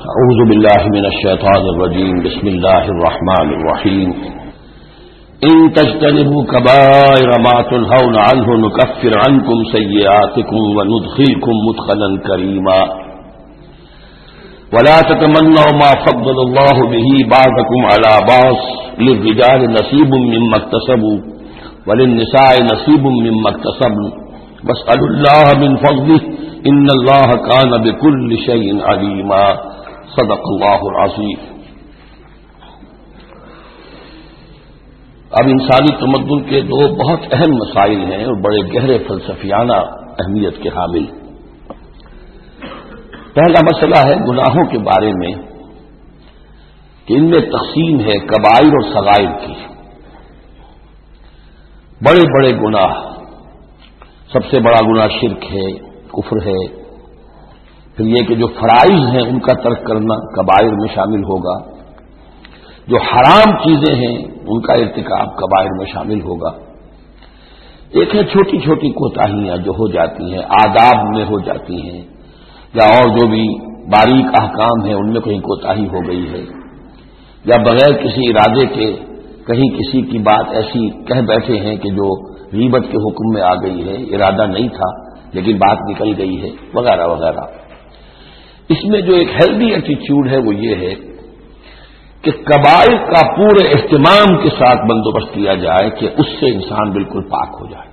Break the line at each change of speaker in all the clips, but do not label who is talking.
اعوذ باللہ من الشیطان الرجیم بسم اللہ الرحمن الرحیم ان تجتنبوا کبائر ما تنہون عنہ نکفر عنکم سیئاتکم وندخلکم مدخلا کریما ولا تتمنوا ما فضل اللہ به بعضکم علی بعض للرجال نصیب مما اکتسبوا وللنساء نصیب مما اکتسبن واسألوا اللہ من فضلہ ان اللہ کان بکل شیء علیما صدق اللہ العظیم۔ اب انسانی تمدن کے دو بہت اہم مسائل ہیں اور بڑے گہرے فلسفیانہ اہمیت کے حامل۔ پہلا مسئلہ ہے گناہوں کے بارے میں کہ ان میں تقسیم ہے کبائر اور صغائر کی۔ بڑے بڑے گناہ، سب سے بڑا گناہ شرک ہے، کفر ہے، پھر یہ کہ جو فرائض ہیں ان کا ترک کرنا کبائر میں شامل ہوگا، جو حرام چیزیں ہیں ان کا ارتکاب کبائر میں شامل ہوگا۔ ایک ہے چھوٹی چھوٹی کوتاہیاں جو ہو جاتی ہیں، آداب میں ہو جاتی ہیں، یا اور جو بھی باریک احکام ہیں ان میں کہیں کوتاہی ہو گئی ہے، یا بغیر کسی ارادے کے کہیں کسی کی بات ایسی کہہ بیٹھے ہیں کہ جو غیبت کے حکم میں آ گئی ہے، ارادہ نہیں تھا لیکن بات نکل گئی ہے، وغیرہ وغیرہ۔ اس میں جو ایک ہیلدی ایٹیچیوڈ ہے وہ یہ ہے کہ کبائر کا پورے اہتمام کے ساتھ بندوبست کیا جائے کہ اس سے انسان بالکل پاک ہو جائے،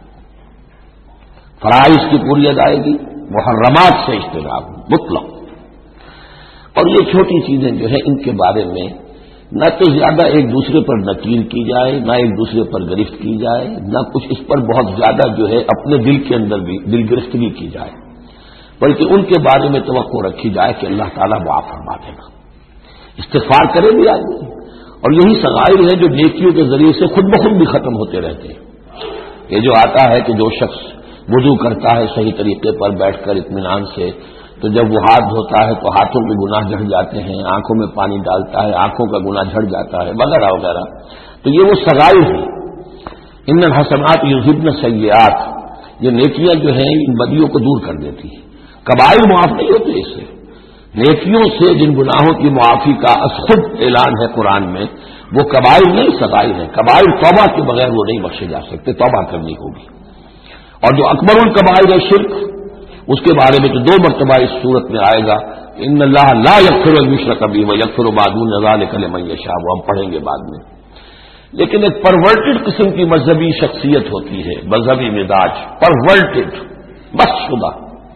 فرائض کی پوری ادائیگی، محرمات سے اجتناب مطلق۔ اور یہ چھوٹی چیزیں جو ہیں ان کے بارے میں نہ تو زیادہ ایک دوسرے پر نکیر کی جائے، نہ ایک دوسرے پر گرفت کی جائے، نہ کچھ اس پر بہت زیادہ جو ہے اپنے دل کے اندر بھی دل گرفتگی کی جائے، بلکہ ان کے بارے میں توقع رکھی جائے کہ اللہ تعالیٰ معاف فرما دے گا، استغفار کرے بھی آدمی۔ اور یہی صغائر ہیں جو نیکیوں کے ذریعے سے خود بخود بھی ختم ہوتے رہتے ہیں۔ یہ جو آتا ہے کہ جو شخص وضو کرتا ہے صحیح طریقے پر بیٹھ کر اطمینان سے، تو جب وہ ہاتھ دھوتا ہے تو ہاتھوں کے گناہ جھڑ جاتے ہیں، آنکھوں میں پانی ڈالتا ہے آنکھوں کا گناہ جھڑ جاتا ہے، وغیرہ وغیرہ۔ تو یہ وہ صغائر ہیں۔ ان الحسنات یذہبن السیئات، یہ نیکیاں جو ہیں ان بدیوں کو دور کر دیتی ہیں۔ کبائر معاف نہیں ہوتے اس سے۔ نیکیوں سے جن گناہوں کی معافی کا خود اعلان ہے قرآن میں، وہ کبائر نہیں صغائر ہیں۔ کبائر توبہ کے بغیر وہ نہیں بخشے جا سکتے، توبہ کرنی ہوگی۔ اور جو اکبر الکبائر ہے شرک، اس کے بارے میں تو دو مرتبہ اس صورت میں آئے گا، ان اللہ لا یغفر ان یشرک بہ ویغفر ما دون ذلک لمن یشاء، وہ ہم پڑھیں گے بعد میں۔ لیکن ایک پرورٹڈ قسم کی مذہبی شخصیت ہوتی ہے، مذہبی مزاج، پرورٹڈ، بس شدہ۔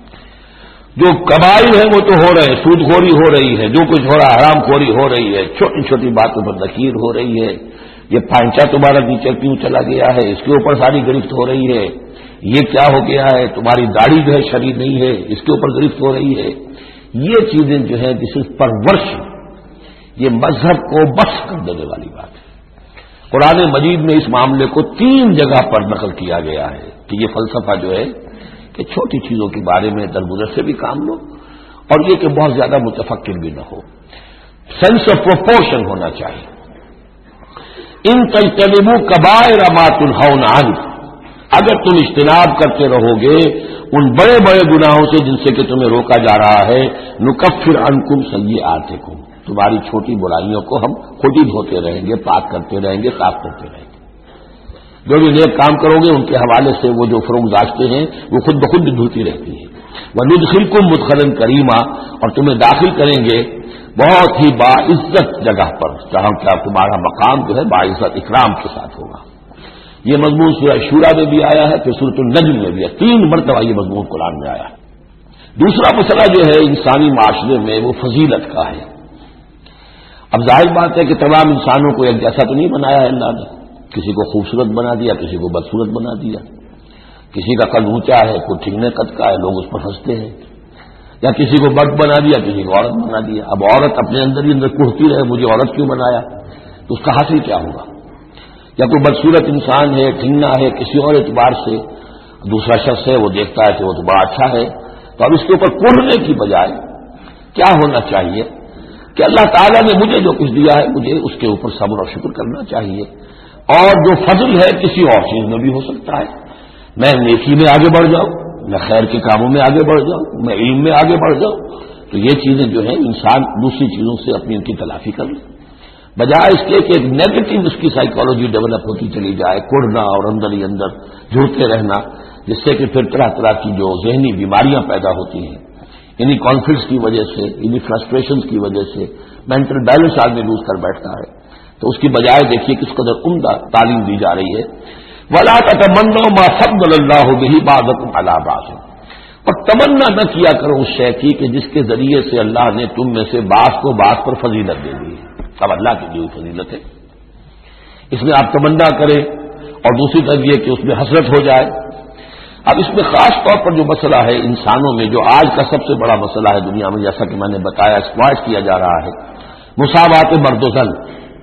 جو کبائر ہیں وہ تو ہو رہے ہیں، سود خوری ہو رہی ہے، جو کچھ ہو رہا ہے حرام خوری ہو رہی ہے، چھوٹی چھوٹی باتوں پر نکیر ہو رہی ہے، یہ پانچا تمہارا نیچے کیوں چلا گیا ہے، اس کے اوپر ساری گرفت ہو رہی ہے، یہ کیا ہو گیا ہے، تمہاری داڑھی جو ہے شرعی نہیں ہے، اس کے اوپر گرفت ہو رہی ہے۔ یہ چیزیں جو ہیں جس پرورش، یہ مذہب کو بس کر دینے والی بات ہے۔ قرآن مجید میں اس معاملے کو 3 جگہ پر نقل کیا گیا ہے کہ یہ فلسفہ جو ہے کہ چھوٹی چیزوں کے بارے میں درگزر سے بھی کام لو، اور یہ کہ بہت زیادہ متفکر بھی نہ ہو، سینس آف پروپورشن ہونا چاہیے۔ ان تجتنبوا کبائر ما تنہون عنہ، اگر تم اجتناب کرتے رہو گے ان بڑے بڑے گناہوں سے جن سے کہ تمہیں روکا جا رہا ہے، نکفر عنکم سیئاتکم، تمہاری چھوٹی برائیوں کو ہم خود ہی دھوتے رہیں گے، پاک کرتے رہیں گے، صاف کرتے رہیں گے۔ جو بھی نیک کام کرو گے ان کے حوالے سے وہ جو فروغ داشتے ہیں وہ خود بخود بھی دھلتی رہتی ہیں۔ وندخلکم مدخلا کریما، اور تمہیں داخل کریں گے بہت ہی باعزت جگہ پر، جہاں کیا تمہارا مقام جو ہے باعزت اکرام کے ساتھ ہوگا۔ یہ مضمون سورہ شورا میں بھی آیا ہے، پھر سورۃ النجم میں بھی ہے، 3 مرتبہ یہ مضمون قرآن میں آیا ہے۔ دوسرا مسئلہ جو ہے انسانی معاشرے میں وہ فضیلت کا ہے۔ اب ظاہر بات ہے کہ تمام انسانوں کو ایک جیسا تو نہیں بنایا ہے اللہ نے، کسی کو خوبصورت بنا دیا، کسی کو بدصورت بنا دیا، کسی کا قد اونچا ہے، کوئی ٹھیکنے قد کا ہے، لوگ اس پر ہنستے ہیں، یا کسی کو مرد بنا دیا، کسی کو عورت بنا دیا۔ اب عورت اپنے اندر ہی اندر کوہتی رہے مجھے عورت کیوں بنایا، تو اس کا حاصل کیا ہوگا؟ یا کوئی بدصورت انسان ہے، ٹھنگنا ہے کسی اور اعتبار سے، دوسرا شخص ہے وہ دیکھتا ہے کہ وہ تو بڑا اچھا ہے، تو اب اس کے اوپر کوڑنے کی بجائے کیا ہونا چاہیے کہ اللہ تعالیٰ نے مجھے جو کچھ دیا ہے مجھے اس کے اوپر صبر اور شکر کرنا چاہیے، اور جو فضل ہے کسی اور چیز میں بھی ہو سکتا ہے، میں نیکی میں آگے بڑھ جاؤں، میں خیر کے کاموں میں آگے بڑھ جاؤں، میں علم میں آگے بڑھ جاؤں، تو یہ چیزیں جو ہیں انسان دوسری چیزوں سے اپنی ان کی تلافی کر لے، بجائے اس کے کہ ایک نیگیٹو اس کی سائیکالوجی ڈیولپ ہوتی چلی جائے، کوڑنا اور اندر ہی اندر جھوٹتے رہنا، جس سے کہ پھر طرح طرح کی جو ذہنی بیماریاں پیدا ہوتی ہیں انہی کانفلکٹس کی وجہ سے، انہی فرسٹریشنز کی وجہ سے مینٹل بیلنس آدمی لوز کر بیٹھتا ہے۔ تو اس کی بجائے دیکھیے کس قدر عمدہ تعلیم دی جا رہی ہے، وَلَا تَتَمَنَّوْا مَا فَضَّلَ اللَّهُ بِهِ بَعْضَكُمْ عَلَىٰ بَعْضٍ، اور تمنا نہ کیا کرو اس شے کی کہ جس کے ذریعے سے اللہ نے تم میں سے بعض کو بعض پر فضیلت دے دی ہے۔ اب اللہ کی دی ہوئی فضیلت ہے، اس میں آپ تمنا کریں، اور دوسری طرف یہ کہ اس میں حسرت ہو جائے۔ اب اس میں خاص طور پر جو مسئلہ ہے انسانوں میں، جو آج کا سب سے بڑا مسئلہ ہے دنیا میں، جیسا کہ میں نے بتایا ایکسپلائٹ کیا جا رہا ہے، مساوات مرد و زن۔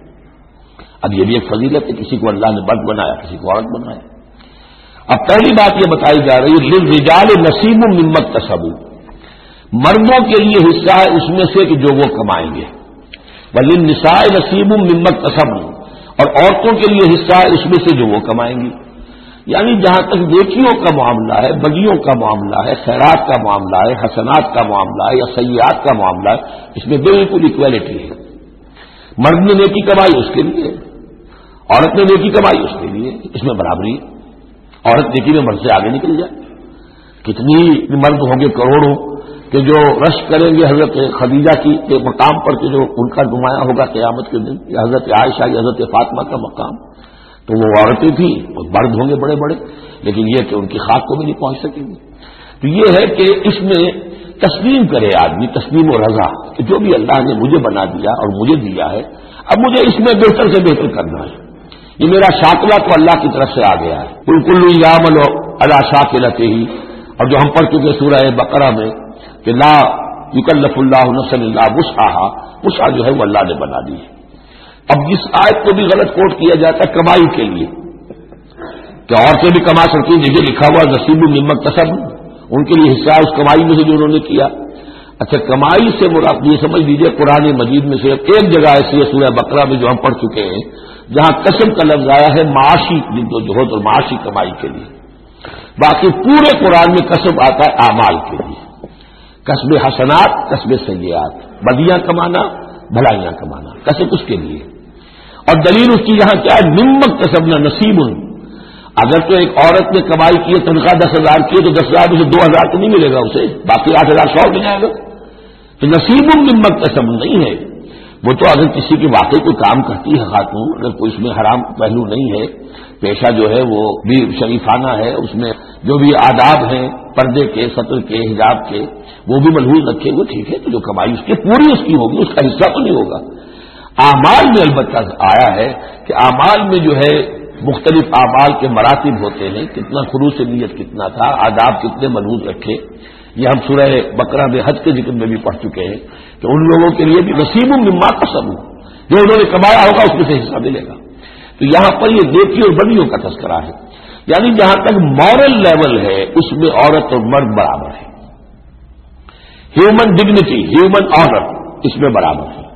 اب یہ بھی ایک فضیلت ہے، کسی کو اللہ نے مرد بنایا، کسی کو عورت بنایا۔ اب پہلی بات یہ بتائی جا رہی ہے للرجال نصیب مما اکتسبوا، مردوں کے لیے حصہ ہے اس میں سے کہ جو وہ کمائیں گے، وللنساء نصیب مما اکتسبن، اور عورتوں کے لیے حصہ ہے اس میں سے جو وہ کمائیں گی۔ یعنی جہاں تک نیکیوں کا معاملہ ہے، بدیوں کا معاملہ ہے، خیرات کا معاملہ ہے، حسنات کا معاملہ ہے یا سیئات کا معاملہ ہے، اس میں بالکل ایکویلٹی ہے۔ مرد نے نیکی کمائی اس کے لیے، عورت نے نیکی کمائی اس کے لیے، اس میں برابری ہے۔ عورت نیکی میں مرد سے آگے نکل جائے، کتنی مرد ہوں گے کروڑوں کہ جو رش کریں گے حضرت خدیجہ کی کے مقام پر کہ جو ان کا نمایاں ہوگا قیامت کے دن، یا حضرت عائشہ یا حضرت فاطمہ کا مقام، تو وہ عورتیں تھیں، وہ مرد ہوں گے بڑے بڑے، لیکن یہ کہ ان کی خاک کو بھی نہیں پہنچ سکیں گے۔ تو یہ ہے کہ اس میں تسلیم کرے آدمی، تسلیم و رضا، کہ جو بھی اللہ نے مجھے بنا دیا اور مجھے دیا ہے، اب مجھے اس میں بہتر سے بہتر کرنا ہے۔ یہ میرا شاکلہ تو اللہ کی طرف سے آ گیا ہے، بالکل یعمل علی شاکلتہ، اور جو ہم پڑھ چکے سورہ بقرہ میں کہ لا یکلف اللہ نفسا الا وسعہا، وسع جو ہے وہ اللہ نے بنا دی ہے۔ اب جس آیت کو بھی غلط کوٹ کیا جاتا ہے کمائی کے لیے کہ عورتیں بھی کما سکتی ہیں، دیکھیے لکھا ہوا نصیب مما اکتسبن، ان کے لیے حصہ اس کمائی میں سے جو انہوں نے کیا۔ اچھا، کمائی سے مراد یہ سمجھ لیجیے قرآن مجید میں صرف ایک جگہ ایسی ہے سورہ بقرہ میں جو ہم پڑھ چکے ہیں جہاں کسب کا لفظ آیا ہے معاشی جدوجہد اور معاشی کمائی کے لیے، باقی پورے قرآن میں کسب آتا ہے اعمال کے لیے، کسب حسنات، کسب سیئات، بدیاں کمانا، بھلائیاں کمانا، کسب اس کے لیے۔ اور دلیل اس کی یہاں کیا ہے، مما اکتسبنا نصیب، اگر تو ایک عورت نے کمائی کی ہے، تنخواہ 10,000 کی ہے تو 10,000 میں سے 2,000 تو نہیں ملے گا اسے، باقی 8,000 100 مل جائے گا، تو نصیب مما اکتسبنا نہیں ہے وہ۔ تو اگر کسی کی واقعی کوئی کام کرتی ہے خاتون، اگر کوئی اس میں حرام پہلو نہیں ہے، پیشہ جو ہے وہ بھی شریفانہ ہے، اس میں جو بھی آداب ہیں پردے کے، سطر کے، حجاب کے، وہ بھی ملحوظ رکھے ہوئے، ٹھیک ہے، تو جو کمائی اس کی پوری اس کی ہوگی، اس کا حصہ تو نہیں ہوگا۔ اعمال میں البتہ آیا ہے کہ اعمال میں جو ہے مختلف اعمال کے مراتب ہوتے ہیں، کتنا خلوص نیت کتنا تھا، آداب کتنے ملحوظ رکھے، یہ ہم سورہ بقرہ میں حج کے ذکر میں بھی پڑھ چکے ہیں کہ ان لوگوں کے لیے بھی نصیب مما کسبوا، جو انہوں نے کمایا ہوگا اس میں سے حصہ ملے گا۔ تو یہاں پر یہ نیکی اور بدیوں کا تذکرہ ہے، یعنی جہاں تک مورل لیول ہے اس میں عورت اور مرد برابر ہے، ہیومن ڈگنیٹی، ہیومن آنر اس میں برابر ہے،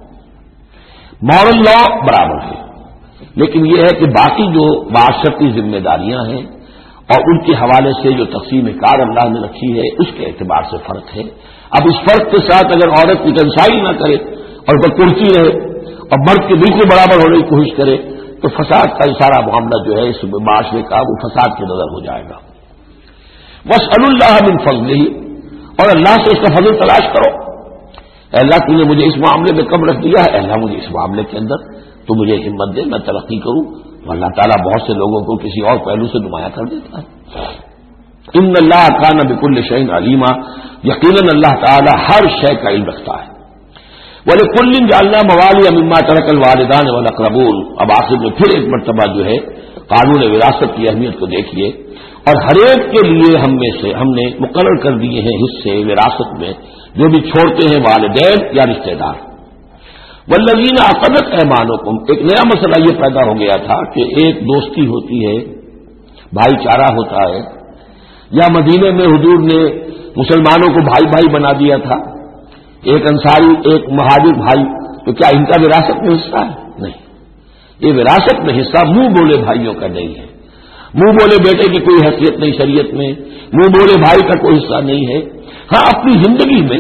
مورل لا برابر ہے، لیکن یہ ہے کہ باقی جو معاشرتی ذمہ داریاں ہیں اور ان کے حوالے سے جو تقسیم کار اللہ نے رکھی ہے اس کے اعتبار سے فرق ہے۔ اب اس فرق کے ساتھ اگر عورت کی کنسائی نہ کرے اور وہ کرتی رہے اور مرد کے بالکل برابر ہونے کی کوشش کرے تو فساد کا سارا معاملہ جو ہے اس معاشرے کا وہ فساد کی نظر ہو جائے گا۔ واسألوا اللہ من فضلہ، اور اللہ سے اس کا فضل تلاش کرو، اے اللہ تو نے مجھے اس معاملے میں کم رکھ دیا ہے، اے اللہ مجھے اس معاملے کے اندر تو مجھے ہمت دے، میں ترقی کروں۔ اللہ تعالیٰ بہت سے لوگوں کو کسی اور پہلو سے نمایاں کر دیتا ہے۔ ان اللہ کان بکل شیء علیما، یقیناً اللہ تعالیٰ ہر شے کا علم رکھتا ہے۔ وَلِكُلٍّ جَعَلْنَا مَوَالِيَ مِمَّا تَرَكَ الْوَالِدَانِ وَالْأَقْرَبُونَ، اب آخر میں پھر ایک مرتبہ جو ہے قانون وراثت کی اہمیت کو دیکھیے، اور ہر ایک کے لیے ہم نے مقرر کر دیے ہیں حصے وراثت میں جو بھی چھوڑتے ہیں والدین یا رشتہ دار۔ والذین عقدت ایمانکم، ایک نیا مسئلہ یہ پیدا ہو گیا تھا کہ ایک دوستی ہوتی ہے، بھائی چارہ ہوتا ہے، یا مدینے میں حضور نے مسلمانوں کو بھائی بھائی بنا دیا تھا، ایک انصاری ایک مہاجر بھائی، تو کیا ان کا وراثت میں حصہ ہے؟ نہیں، یہ وراثت میں حصہ منہ بولے بھائیوں کا نہیں ہے، منہ بولے بیٹے کی کوئی حیثیت نہیں شریعت میں، منہ بولے بھائی کا کوئی حصہ نہیں ہے۔ ہاں اپنی زندگی میں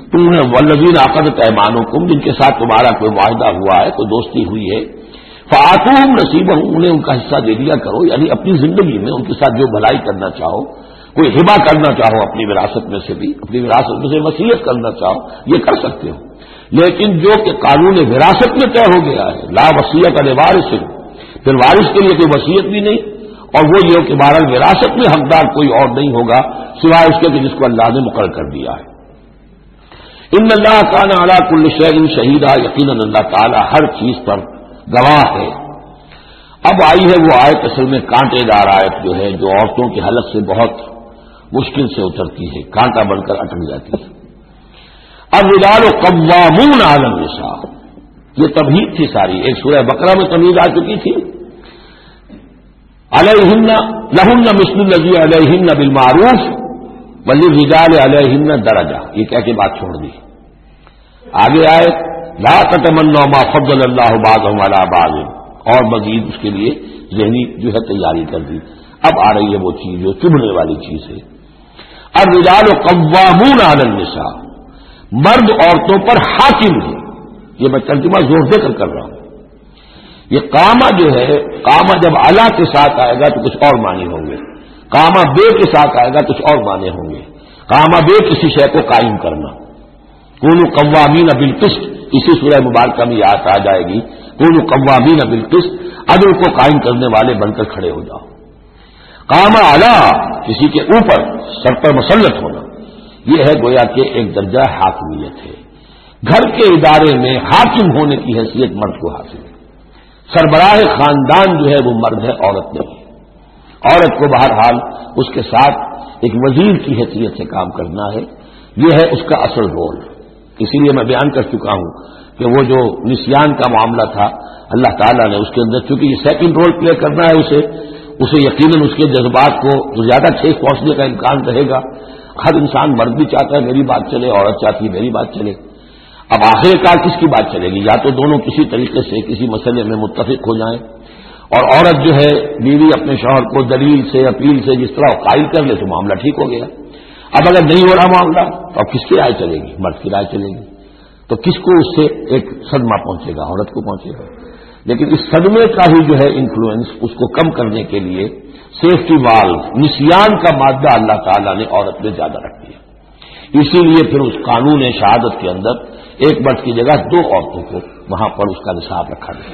تمہیں والذین عقدت ایمانکم، جن کے ساتھ تمہارا کوئی معاہدہ ہوا ہے، کوئی دوستی ہوئی ہے، فآتوہم نصیبہم، انہیں ان کا حصہ دے دیا کرو، یعنی اپنی زندگی میں ان کے ساتھ جو بھلائی کرنا چاہو، کوئی ہبہ کرنا چاہو اپنی وراثت میں سے بھی، اپنی وراثت میں سے وصیت کرنا چاہو، یہ کر سکتے ہو، لیکن جو کہ قانون وراثت میں طے ہو گیا ہے، لا وصیت لوارث، پھر وارث کے لیے کوئی وصیت بھی نہیں، اور وہ یہ کہ بہرحال وراثت میں حقدار کوئی اور نہیں ہوگا سوائے اس کے کہ جس کو اللہ نے مقرر کر دیا ہے۔ ان اللہ کان علی کل شیء شہیدا، یقیناً اللہ تعالی ہر چیز پر گواہ ہے۔ اب آئی ہے وہ آیت، اصل میں کانٹے دار آیت جو ہے، جو عورتوں کے حلق سے بہت مشکل سے اترتی ہے، کانٹا بن کر اٹک جاتی ہے۔ الرجال قوامون علی النساء، یہ تمہید تھی ساری، ایک سورہ بقرہ میں تمہید آ چکی تھی، علیہن لہن مثل الذی علیہن بالمعروف وللرجال علیہن درجہ، یہ کہہ کے بات چھوڑ دی۔ آگے آئے لا تتمنوا ما فضل اللہ بعضهم علی بعض، اور مزید اس کے لیے ذہنی جو ہے تیاری کر دی۔ اب آ رہی ہے وہ چیز جو چبھنے والی چیز ہے۔ الرجال قوامون علی النساء، مرد عورتوں پر حاکم ہے، یہ میں ترجمہ زور دے کر رہا ہوں۔ یہ قامہ جو ہے، قامہ جب علا کے ساتھ آئے گا تو کچھ اور معنی ہوں گے، قامہ بے کے ساتھ آئے گا کچھ اور معنی ہوں گے۔ قامہ بے کسی شے کو قائم کرنا، کونوا قوامین بالقسط، اسی سورہ مبارکہ میں یاد آ جائے گی، کونوا قوامین بالقسط، عدل کو قائم کرنے والے بن کر کھڑے ہو جاؤ۔ قامہ علا، کسی کے اوپر سر پر مسلط ہونا، یہ ہے گویا کہ ایک درجہ حاکمیت ہے۔ گھر کے ادارے میں حاکم ہونے کی حیثیت مرد کو حاصل ہے۔ سربراہ خاندان جو ہے وہ مرد ہے، عورت نہیں۔ عورت کو بہرحال اس کے ساتھ ایک وزیر کی حیثیت سے کام کرنا ہے، یہ ہے اس کا اصل رول۔ اسی لیے میں بیان کر چکا ہوں کہ وہ جو نسیان کا معاملہ تھا، اللہ تعالیٰ نے اس کے اندر چونکہ یہ سیکنڈ رول پلے کرنا ہے اسے یقیناً اس کے جذبات کو جو زیادہ ٹھیس پہنچنے کا امکان رہے گا۔ ہر انسان، مرد بھی چاہتا ہے میری بات چلے، عورت چاہتی ہے میری بات چلے۔ اب آخر کار کس کی بات چلے گی؟ یا تو دونوں کسی طریقے سے کسی مسئلے میں متفق ہو جائیں، اور عورت جو ہے بیوی اپنے شوہر کو دلیل سے، اپیل سے جس طرح قائل کر لے تو معاملہ ٹھیک ہو گیا۔ اب اگر نہیں ہو رہا معاملہ تو اب کس کی رائے چلے گی؟ مرد کی رائے چلے گی۔ تو کس کو اس سے ایک صدمہ پہنچے گا؟ عورت کو پہنچے گا۔ لیکن اس صدمے کا ہی جو ہے انفلوئنس، اس کو کم کرنے کے لیے سیفٹی والو، نسیان کا مادہ اللہ تعالیٰ نے عورت میں زیادہ رکھ دیا۔ اسی لیے پھر اس قانون شہادت کے اندر ایک مرد کی جگہ 2 عورتوں کو وہاں پر اس کا نصاب رکھا گیا۔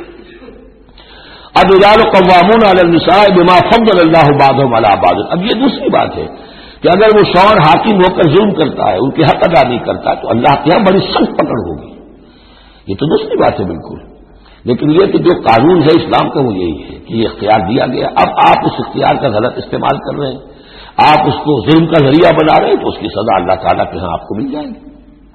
الرجال قوامون علی النساء بما فضل اللہ بعضهم علی بعض، اب یہ دوسری بات ہے کہ اگر وہ شوہر حاکم ہو کر ظلم کرتا ہے، ان کے حق ادا نہیں کرتا، تو اللہ کے یہاں بڑی سخت پکڑ ہوگی، یہ تو دوسری بات ہے بالکل۔ لیکن یہ کہ جو قانون ہے اسلام کا وہ یہی ہے کہ یہ اختیار دیا گیا، اب آپ اس اختیار کا غلط استعمال کر رہے ہیں، آپ اس کو ظلم کا ذریعہ بنا رہے ہیں، تو اس کی سزا اللہ تعالیٰ کے ہاں آپ کو مل جائے گی۔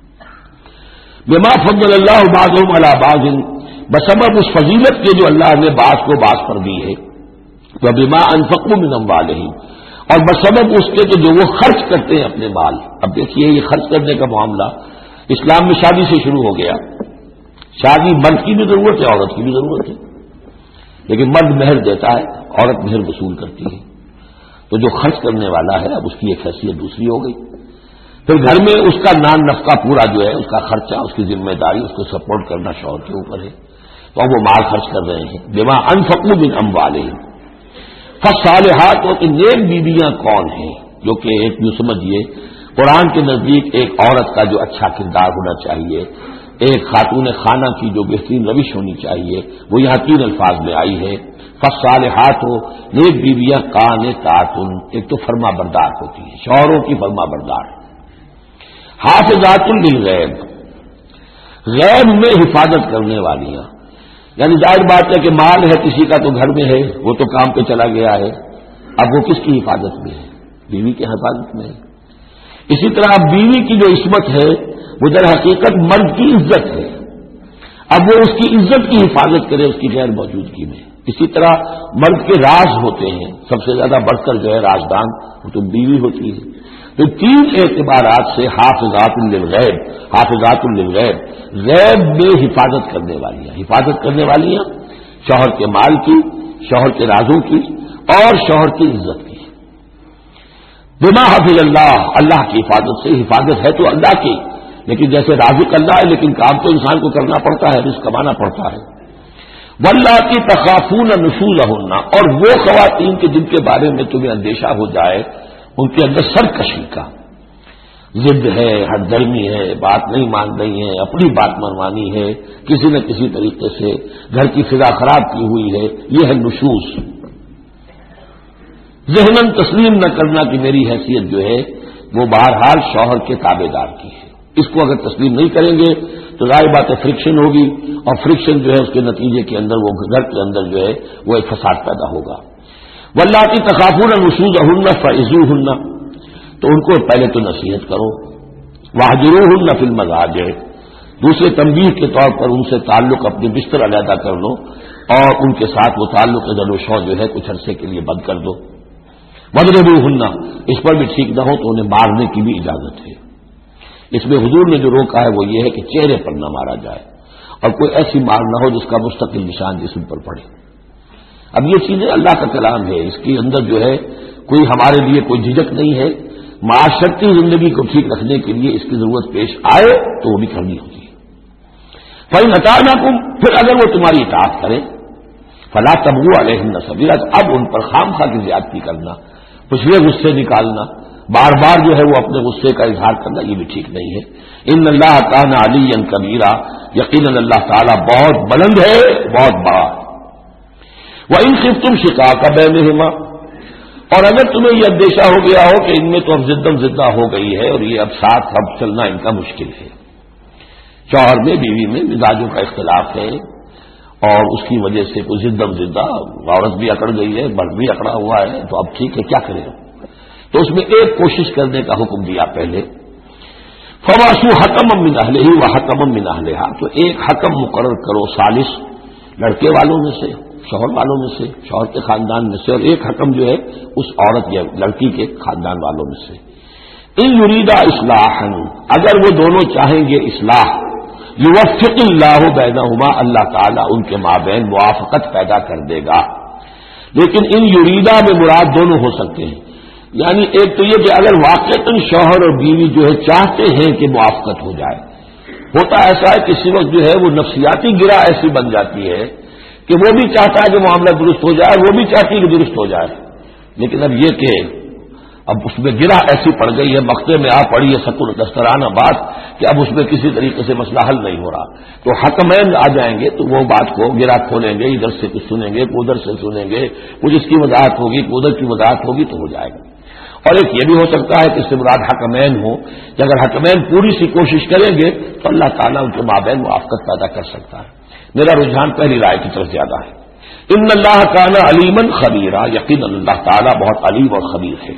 بما فضل اللہ بعضهم علی بعض، بسبب اس فضیلت کے جو اللہ نے بعض کو بعض پر دی ہے، وبما انفقوا من اموالہم، اور بسبب اس کے کہ جو وہ خرچ کرتے ہیں اپنے مال۔ اب دیکھیے یہ خرچ کرنے کا معاملہ اسلام میں شادی سے شروع ہو گیا۔ شادی مرد کی بھی ضرورت ہے، عورت کی بھی ضرورت ہے، لیکن مرد مہر دیتا ہے، عورت مہر وصول کرتی ہے۔ تو جو خرچ کرنے والا ہے اب اس کی ایک حیثیت دوسری ہو گئی۔ پھر گھر میں اس کا نان نفقہ پورا جو ہے، اس کا خرچہ، اس کی ذمہ داری، اس کو سپورٹ کرنا شوہر کے اوپر ہے، تو اب وہ مال خرچ کر رہے ہیں۔ بما انفقوا من اموالہم، فالصالحات، اور نیک بیویاں کون ہیں؟ جو کہ ایک جو سمجھیے قرآن کے نزدیک ایک عورت کا جو اچھا کردار ہونا چاہیے، ایک خاتون خانہ کی جو بہترین روش ہونی چاہیے، وہ یہاں 3 الفاظ میں آئی ہے۔ فالصالحات، ہو نیک بیویاں قانتات، ایک تو فرما بردار ہوتی ہے، شوہروں کی فرما بردار، حافظات للغیب، غیب میں حفاظت کرنے والیاں، یعنی ظاہر بات ہے کہ مال ہے کسی کا تو گھر میں ہے، وہ تو کام پہ چلا گیا ہے، اب وہ کس کی حفاظت میں ہے؟ بیوی کی حفاظت میں ہے۔ اسی طرح بیوی کی جو عصمت ہے وہ در حقیقت مرد کی عزت ہے، اب وہ اس کی عزت کی حفاظت کرے اس کی غیر موجودگی میں۔ اسی طرح مرد کے راز ہوتے ہیں، سب سے زیادہ بڑھ کر جو ہے رازدان وہ تو بیوی ہوتی ہے۔ تو 3 اعتبارات سے حافظات للغیب، حافظات للغیب، غیب میں حفاظت کرنے والیاں، حفاظت کرنے والیاں شوہر کے مال کی، شوہر کے رازوں کی، اور شوہر کی عزت کی۔ بما حفظ اللہ، اللہ کی حفاظت سے، حفاظت ہے تو اللہ کی، لیکن جیسے رازق اللہ ہے لیکن کام تو انسان کو کرنا پڑتا ہے، رزق کمانا پڑتا ہے۔ واللاتی تخافون نشوزہن، اور وہ خواتین کے جن کے بارے میں تمہیں اندیشہ ہو جائے ان کے اندر سرکشی کا، ضد ہے، حد درمی ہے، بات نہیں مان رہی ہے، اپنی بات منوانی ہے، کسی نہ کسی طریقے سے گھر کی فضا خراب کی ہوئی ہے، یہ ہے نشوز۔ ذہناً تسلیم نہ کرنا کہ میری حیثیت جو ہے وہ بہرحال شوہر کے تابع دار کی ہے، اس کو اگر تسلیم نہیں کریں گے تو ظاہر بات ہے فرکشن ہوگی، اور فرکشن جو ہے اس کے نتیجے کے اندر وہ گھر کے اندر جو ہے وہ ایک فساد پیدا ہوگا۔ واللاتی تخافون نشوزہن فعظوہن، تو ان کو پہلے تو نصیحت کرو، واہجروہن فی المضاجع، دوسرے تنبیہ کے طور پر ان سے تعلق اپنے بستر علیحدہ کر لو اور ان کے ساتھ وہ تعلق زد و شو جو ہے کچھ عرصے کے لیے بند کر دو۔ وَاضْرِبُوهُنَّ، اس پر بھی ٹھیک نہ ہو تو انہیں مارنے کی بھی اجازت ہے۔ اس میں حضور نے جو روکا ہے وہ یہ ہے کہ چہرے پر نہ مارا جائے اور کوئی ایسی مار نہ ہو جس کا مستقل نشان جسم پر پڑے۔ اب یہ چیزیں اللہ کا کلام ہے، اس کے اندر جو ہے کوئی ہمارے لیے کوئی جھجک نہیں ہے، معاشرتی زندگی کو ٹھیک رکھنے کے لیے اس کی ضرورت پیش آئے تو وہ بھی کرنی ہوگی۔ فَإِنْ أَطَعْنَكُمْ، پھر اگر وہ تمہاری اطاعت کریں، فَلَا تَبْغُوا عَلَيْهِنَّ سَبِيلًا، اب ان پر خامخواہ کی زیادتی کرنا، پچھلے غصے نکالنا، بار بار جو ہے وہ اپنے غصے کا اظہار کرنا، یہ بھی ٹھیک نہیں ہے۔ ان اللہ کان علیٰ کبیرہ، یقیناً اللہ تعالیٰ بہت بلند ہے، بہت بڑا۔ وَإِنْ خِفْتُمْ شِقَاقَ بَيْنِهِمَا، اور اگر تمہیں یہ اندیشہ ہو گیا ہو کہ ان میں تو اب زدم زدہ ہو گئی ہے اور یہ اب ساتھ اب چلنا ان کا مشکل ہے، شوہر میں بیوی میں مزاجوں کا اختلاف ہے اور اس کی وجہ سے کوئی زدم زدہ، عورت بھی اکڑ گئی ہے، مرد بھی اکڑا ہوا ہے، تو اب ٹھیک ہے کیا کرے، تو اس میں ایک کوشش کرنے کا حکم دیا پہلے، فَوَاسُوا حَكَمًا مِّنْ أَهْلِهِ وَحَكَمًا مِّنْ أَهْلِهَا، تو ایک حکم مقرر کرو ثالث، لڑکے والوں میں سے، شوہر والوں میں سے، شوہر کے خاندان میں سے، اور ایک حکم جو ہے اس عورت یا لڑکی کے خاندان والوں میں سے۔ ان یریدا اصلاحا، اگر وہ دونوں چاہیں گے اصلاح، یوفق اللہ بینہما، اللہ تعالیٰ ان کے مابین موافقت پیدا کر دے گا۔ لیکن ان یریدا میں مراد دونوں ہو سکتے ہیں، یعنی ایک تو یہ کہ اگر واقعتاً شوہر اور بیوی جو ہے چاہتے ہیں کہ موافقت ہو جائے، ہوتا ایسا ہے کسی وقت جو ہے وہ نفسیاتی گرہ ایسی بن جاتی ہے کہ وہ بھی چاہتا ہے کہ معاملہ درست ہو جائے، وہ بھی چاہتی ہے کہ درست ہو جائے، لیکن اب یہ کہ اب اس میں گرہ ایسی پڑ گئی ہے، مقطع میں آ پڑی ہے سکون دسترانہ بات کہ اب اس میں کسی طریقے سے مسئلہ حل نہیں ہو رہا، تو حکمین آ جائیں گے تو وہ بات کو گرہ کھولیں گے، ادھر سے کچھ سنیں گے، ادھر سے سنیں گے، کچھ اس کی وضاحت ہوگی، ادھر کی وضاحت ہوگی تو ہو جائے گا۔ اور ایک یہ بھی ہو سکتا ہے کہ اس سے مراد حکمین ہو کہ اگر حکمین پوری سی کوشش کریں گے تو اللہ تعالیٰ ان کے مابین موافقت پیدا کر سکتا ہے۔ میرا رجحان پہلی رائے کی طرف زیادہ ہے۔ ان اللہ کان علیما خبیرا، یقیناً اللہ تعالیٰ بہت علیم اور خبیر ہے۔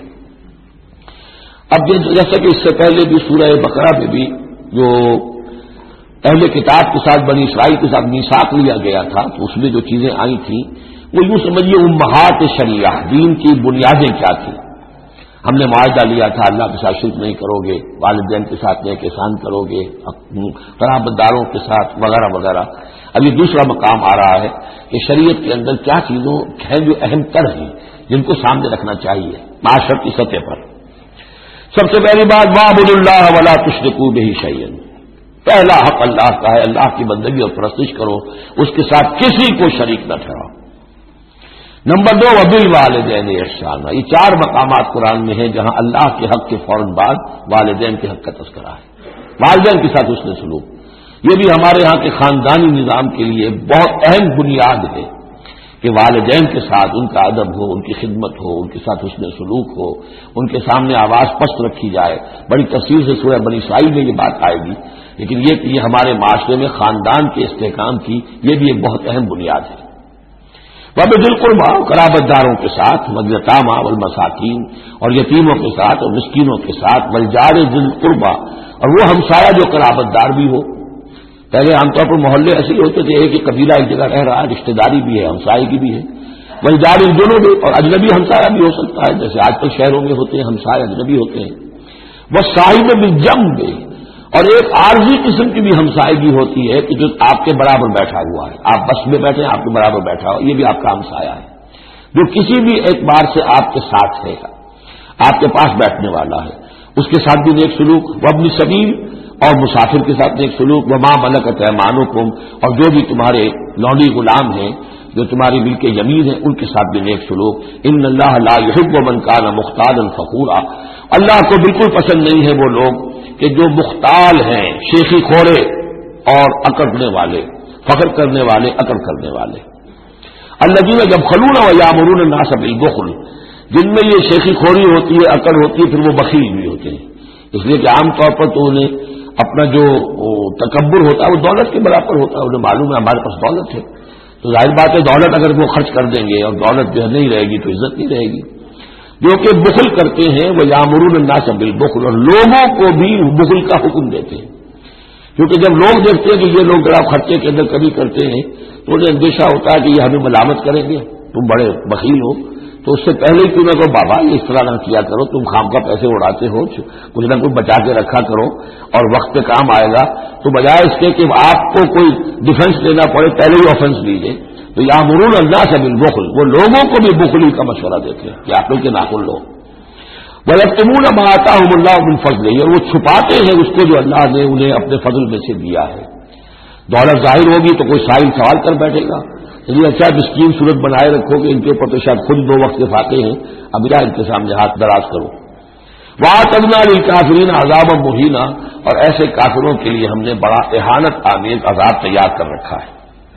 اب جیسا کہ اس سے پہلے بھی سورہ بقرہ میں بھی جو اہل کتاب کے ساتھ بنی اسرائیل کے ساتھ میثاق لیا گیا تھا تو اس میں جو چیزیں آئی تھیں وہ یوں سمجھیے امہات شریعہ، دین کی بنیادیں کیا تھیں۔ ہم نے معاہدہ لیا تھا اللہ کے ساتھ شرک نہیں کرو گے، والدین کے ساتھ نیک احسان کرو گے، قرابت داروں کے ساتھ وغیرہ وغیرہ۔ اب یہ دوسرا مقام آ رہا ہے کہ شریعت کے اندر کیا چیزوں ہیں جو اہم تر ہیں جن کو سامنے رکھنا چاہیے معاشرت کی سطح پر۔ سب سے پہلی بات وَاعْبُدُوا اللَّهَ وَلَا تُشْرِكُوا بِهِ شَيْئًا، پہلا حق اللہ کا ہے، اللہ کی بندگی اور پرستش کرو، اس کے ساتھ کسی کو شریک نہ ٹھہراؤ۔ نمبر 2 وَبِالْوَالِدَيْنِ إِحْسَانًا، یہ 4 مقامات قرآن میں ہیں جہاں اللہ کے حق کے فوراً بعد والدین کے حق کا تذکرہ ہے۔ والدین کے ساتھ حسن سلوک، یہ بھی ہمارے ہاں کے خاندانی نظام کے لیے بہت اہم بنیاد ہے کہ والدین کے ساتھ ان کا ادب ہو، ان کی خدمت ہو، ان کے ساتھ حسن سلوک ہو، ان کے سامنے آواز پست رکھی جائے۔ بڑی تفصیل سے سورہ بنی اسرائیل میں یہ بات آئے گی، لیکن یہ کہ یہ ہمارے معاشرے میں خاندان کے استحکام کی یہ بھی ایک بہت اہم بنیاد ہے۔ وَبِذِي الْقُرْبَىٰ، قرابت داروں کے ساتھ، وَالْيَتَامَىٰ وَالْمَسَاكِينِ، اور یتیموں کے ساتھ اور مسکینوں کے ساتھ، وَالْجَارِ ذِي الْقُرْبَىٰ، اور وہ ہمسایہ جو قرابت دار بھی ہو۔ پہلے عام طور پر محلے ایسے ہی ہوتے تھے کہ قبیلہ ایک جگہ رہ رہا ہے، رشتہ داری بھی ہے، ہمسائے کی بھی ہے۔ وَالْجَارِ الْجُنُبِ، اور اجنبی ہمسایہ بھی ہو سکتا ہے، جیسے آج کل شہروں میں ہوتے ہیں ہمسائے اجنبی ہوتے ہیں۔ وَالصَّاحِبِ بِالْجَنبِ، اور ایک عارضی قسم کی بھی ہمسائیگی ہوتی ہے کہ جو آپ کے برابر بیٹھا ہوا ہے، آپ بس میں بیٹھے ہیں آپ کے برابر بیٹھا ہو، یہ بھی آپ کا ہمسایہ ہے، جو کسی بھی اعتبار سے آپ کے ساتھ ہے، آپ کے پاس بیٹھنے والا ہے، اس کے ساتھ بھی نیک سلوک۔ وابن سبیل، اور مسافر کے ساتھ نیک سلوک، وما ملکت ایمانکم، اور جو بھی تمہارے لونڈی غلام ہیں جو تمہاری ملک یمین ہیں ان کے ساتھ بھی نیک سلوک۔ ان اللہ لا یحب من کان مختالا فخورا، اللہ کو بالکل پسند نہیں ہے وہ لوگ کہ جو مختال ہیں، شیخی خورے اور اکڑنے والے، فخر کرنے والے، اکڑ کرنے والے۔ الذین یبخلون ویامرون الناس بالبخل، جن میں یہ شیخی خوری ہوتی ہے، اکڑ ہوتی ہے، پھر وہ بخیل بھی ہوتے ہیں، اس لیے کہ عام طور پر تو انہیں اپنا جو تکبر ہوتا ہے وہ دولت کے برابر ہوتا ہے، انہیں معلوم ہے ہمارے پاس دولت ہے، تو ظاہر بات ہے دولت اگر وہ خرچ کر دیں گے اور دولت جو نہیں رہے گی تو عزت نہیں رہے گی۔ جو کہ بخل کرتے ہیں وہ یامرون الناس بالبخل، اور لوگوں کو بھی بخل کا حکم دیتے ہیں، کیونکہ جب لوگ دیکھتے ہیں کہ یہ لوگ ذرا خرچے کے اندر کمی کرتے ہیں تو انہیں اندیشہ ہوتا ہے کہ یہ ہمیں ملامت کریں گے، تم بڑے بخیل ہو، تو اس سے پہلے ہی تم نے کہو بابا یہ اس طرح نہ کیا کرو، تم خام کا پیسے اڑاتے ہو، کچھ نہ کچھ بچا کے رکھا کرو اور وقت پہ کام آئے گا، تو بجائے اس کے کہ آپ کو کوئی ڈیفنس لینا پڑے پہلے ہی آفنس لیجیے، تو یامرون الناس بالبخل، وہ لوگوں کو بھی بخلی کا مشورہ دیتے ہیں کہ آپ لوگ کے ناخن لو۔ وَيَكْتُمُونَ مَا آتَاهُمُ اللَّهُ مِنْ فَضْلِهِ، اور وہ چھپاتے ہیں اس کو جو اللہ نے انہیں اپنے فضل میں سے دیا ہے۔ دولت ظاہر ہوگی تو کوئی سائل سوال کر بیٹھے گا، یعنی اچھا مسکین صورت بنائے رکھو گے، ان کے اوپر تو شاید خود 2 وقت کے فاقے ہیں، اب کیا ان کے سامنے ہاتھ دراز کرو۔ وَأَعْتَدْنَا لِلْكَافِرِينَ عَذَابًا مُهِينًا، اور ایسے کافروں کے لیے ہم نے بڑا اہانت آمیز عذاب تیار کر رکھا ہے۔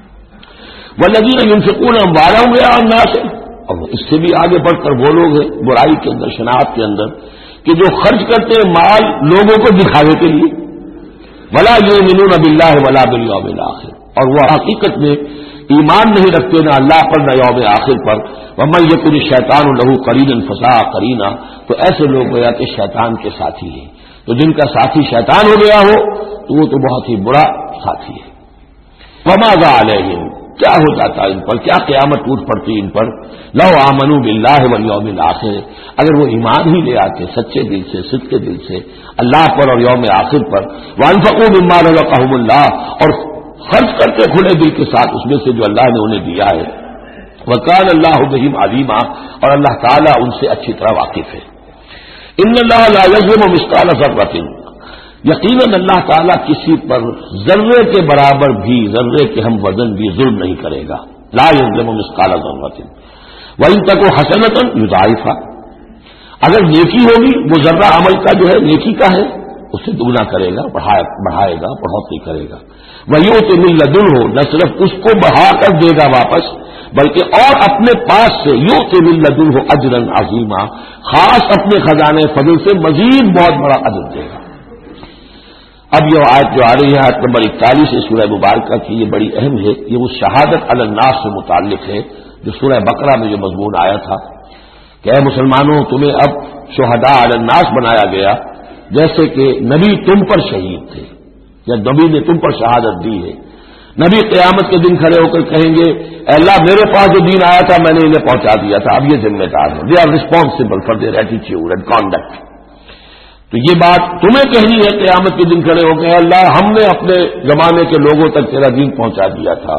وَالَّذِينَ يُنْفِقُونَ أَمْوَالَهُمْ رِئَاءَ النَّاسِ، اور اس سے بھی آگے بڑھ کر وہ لوگ ہیں برائی کے اندر، شناعت کے اندر، کہ جو خرچ کرتے ہیں مال لوگوں کو دکھاوے کے لیے، وَلَا يُؤْمِنُونَ بِاللَّهِ وَلَا بِالْيَوْمِ الْآخِرِ، اور وہ حقیقت میں ایمان نہیں رکھتے نہ اللہ پر نہ یوم آخر پر۔ وَمَن يَكُنِ الشَّيْطَانُ لَهُ قَرِينًا فَسَاءَ قَرِينًا، تو ایسے لوگ گویا کہ شیطان کے ساتھی ہیں، تو جن کا ساتھی شیطان ہو گیا ہو تو وہ تو بہت ہی برا ساتھی ہے۔ وَمَاذَا عَلَيْهِمْ، کیا ہو جاتا ان پر، کیا قیامت ٹوٹ پڑتی ان پر، لَوْ آمَنُوا بِاللَّهِ وَالْيَوْمِ الْآخِرِ، اگر وہ ایمان ہی لے آتے سچے دل سے، صدق دل سے اللہ پر اور یوم آخر پر، وَأَنفَقُوا مِمَّا رَزَقَهُمُ اللَّهُ، اور خرچ کرتے کھلے دل کے ساتھ اس میں سے جو اللہ نے انہیں دیا ہے، وَكَانَ اللَّهُ بِهِمْ عَلِيمًا، اور اللہ تعالیٰ ان سے اچھی طرح واقف ہے۔ إِنَّ اللَّهَ لَا يَظْلِمُ مِثْقَالَ ذَرَّةٍ، یقیناً اللہ تعالیٰ کسی پر ذرے کے برابر بھی، ذرے کے ہم وزن بھی ظلم نہیں کرے گا۔ لا يظلم مثقال ذرة وإن تك حسنة يضاعفها، اگر نیکی ہوگی وہ ذرہ عمل کا جو ہے نیکی کا ہے اسے دگنا کرے گا، بڑھائے گا، بڑھوتری کرے گا۔ وَيُؤْتِ مِن لَّدُنْهُ، نہ صرف اس کو بڑھا کر دے گا واپس بلکہ اور اپنے پاس سے يُؤْتِ مِن لَّدُنْهُ أَجْرًا عَظِيمًا، خاص اپنے خزانے فضل سے مزید بہت بڑا اجر دے گا۔ اب یہ آیت جو آ رہی ہے آیت نمبر 41 ہے سورہ مبارکہ کی، یہ بڑی اہم ہے، یہ وہ شہادت علی الناس سے متعلق ہے جو سورہ بقرہ میں جو مضمون آیا تھا کہ اے مسلمانوں تمہیں اب شہداء علی الناس بنایا گیا، جیسے کہ نبی تم پر شہید تھے یا نبی نے تم پر شہادت دی ہے۔ نبی قیامت کے دن کھڑے ہو کر کہیں گے اے اللہ میرے پاس جو دین آیا تھا میں نے انہیں پہنچا دیا تھا، اب یہ ذمہ دار ہیں، they are responsible for their attitude and conduct. تو یہ بات تمہیں کہنی ہے قیامت کے دن کھڑے ہو گئے اللہ ہم نے اپنے زمانے کے لوگوں تک تیرا دین پہنچا دیا تھا،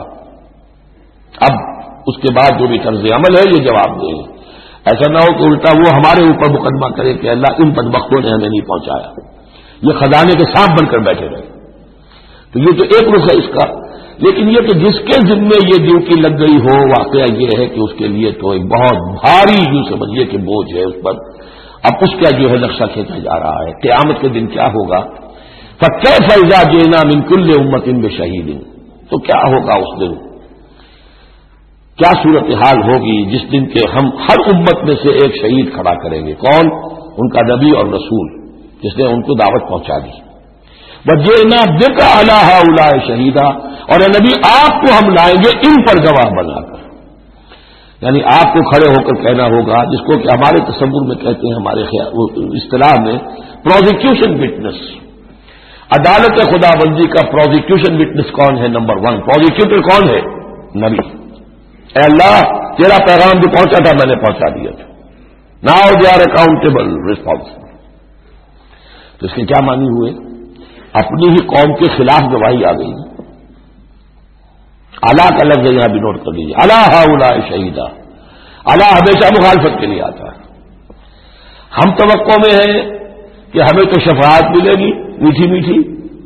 اب اس کے بعد جو بھی طرز عمل ہے یہ جواب دیں۔ ایسا نہ ہو کہ الٹا وہ ہمارے اوپر مقدمہ کرے کہ اللہ ان بدبختوں نے ہمیں نہیں پہنچایا، یہ خزانے کے سانپ بن کر بیٹھے رہے۔ تو یہ تو ایک رخ ہے اس کا، لیکن یہ کہ جس کے ذمے یہ ڈیوٹی لگ گئی ہو، واقعہ یہ ہے کہ اس کے لیے تو ایک بہت بھاری یوں سمجھیے کہ بوجھ ہے اس پر۔ اب اس کا جو ہے نقشہ کھینچا جا رہا ہے قیامت کے دن کیا ہوگا، فَكَيْفَ إِذَا جِئْنَا مِن كُلِّ أُمَّةٍ بِشَهِيدٍ، تو کیا ہوگا اس دن، کیا صورتحال ہوگی جس دن کے ہم ہر امت میں سے ایک شہید کھڑا کریں گے، کون؟ ان کا نبی اور رسول جس نے ان کو دعوت پہنچا دی۔ وَجِئْنَا بِكَ عَلَىٰ هَٰؤُلَاءِ شَهِيدًا، اور اے نبی آپ کو ہم لائیں گے ان پر گواہ بنا کر، یعنی آپ کو کھڑے ہو کر کہنا ہوگا، جس کو کہ ہمارے تصور میں کہتے ہیں، ہمارے اصطلاح میں پروزیکیوشن وٹنس۔ عدالت خدا بندی کا پروزیکیوشن وٹنس کون ہے؟ نمبر 1 پروزیکیوٹر کون ہے؟ نبی۔ اے اللہ تیرا پیغام جو پہنچا تھا میں نے پہنچا دیا تھا، now they are accountable responsible. تو اس کے کیا معنی ہوئے؟ اپنی ہی قوم کے خلاف گواہی آ گئی۔ اللہ کا لفظ یہاں بھی نوٹ کر لیجیے، اللہ ہؤلاء شہیدا، اللہ ہمیشہ مخالفت کے لیے آتا ہے۔ ہم توقع میں ہیں کہ ہمیں تو شفاعت ملے گی میٹھی میٹھی،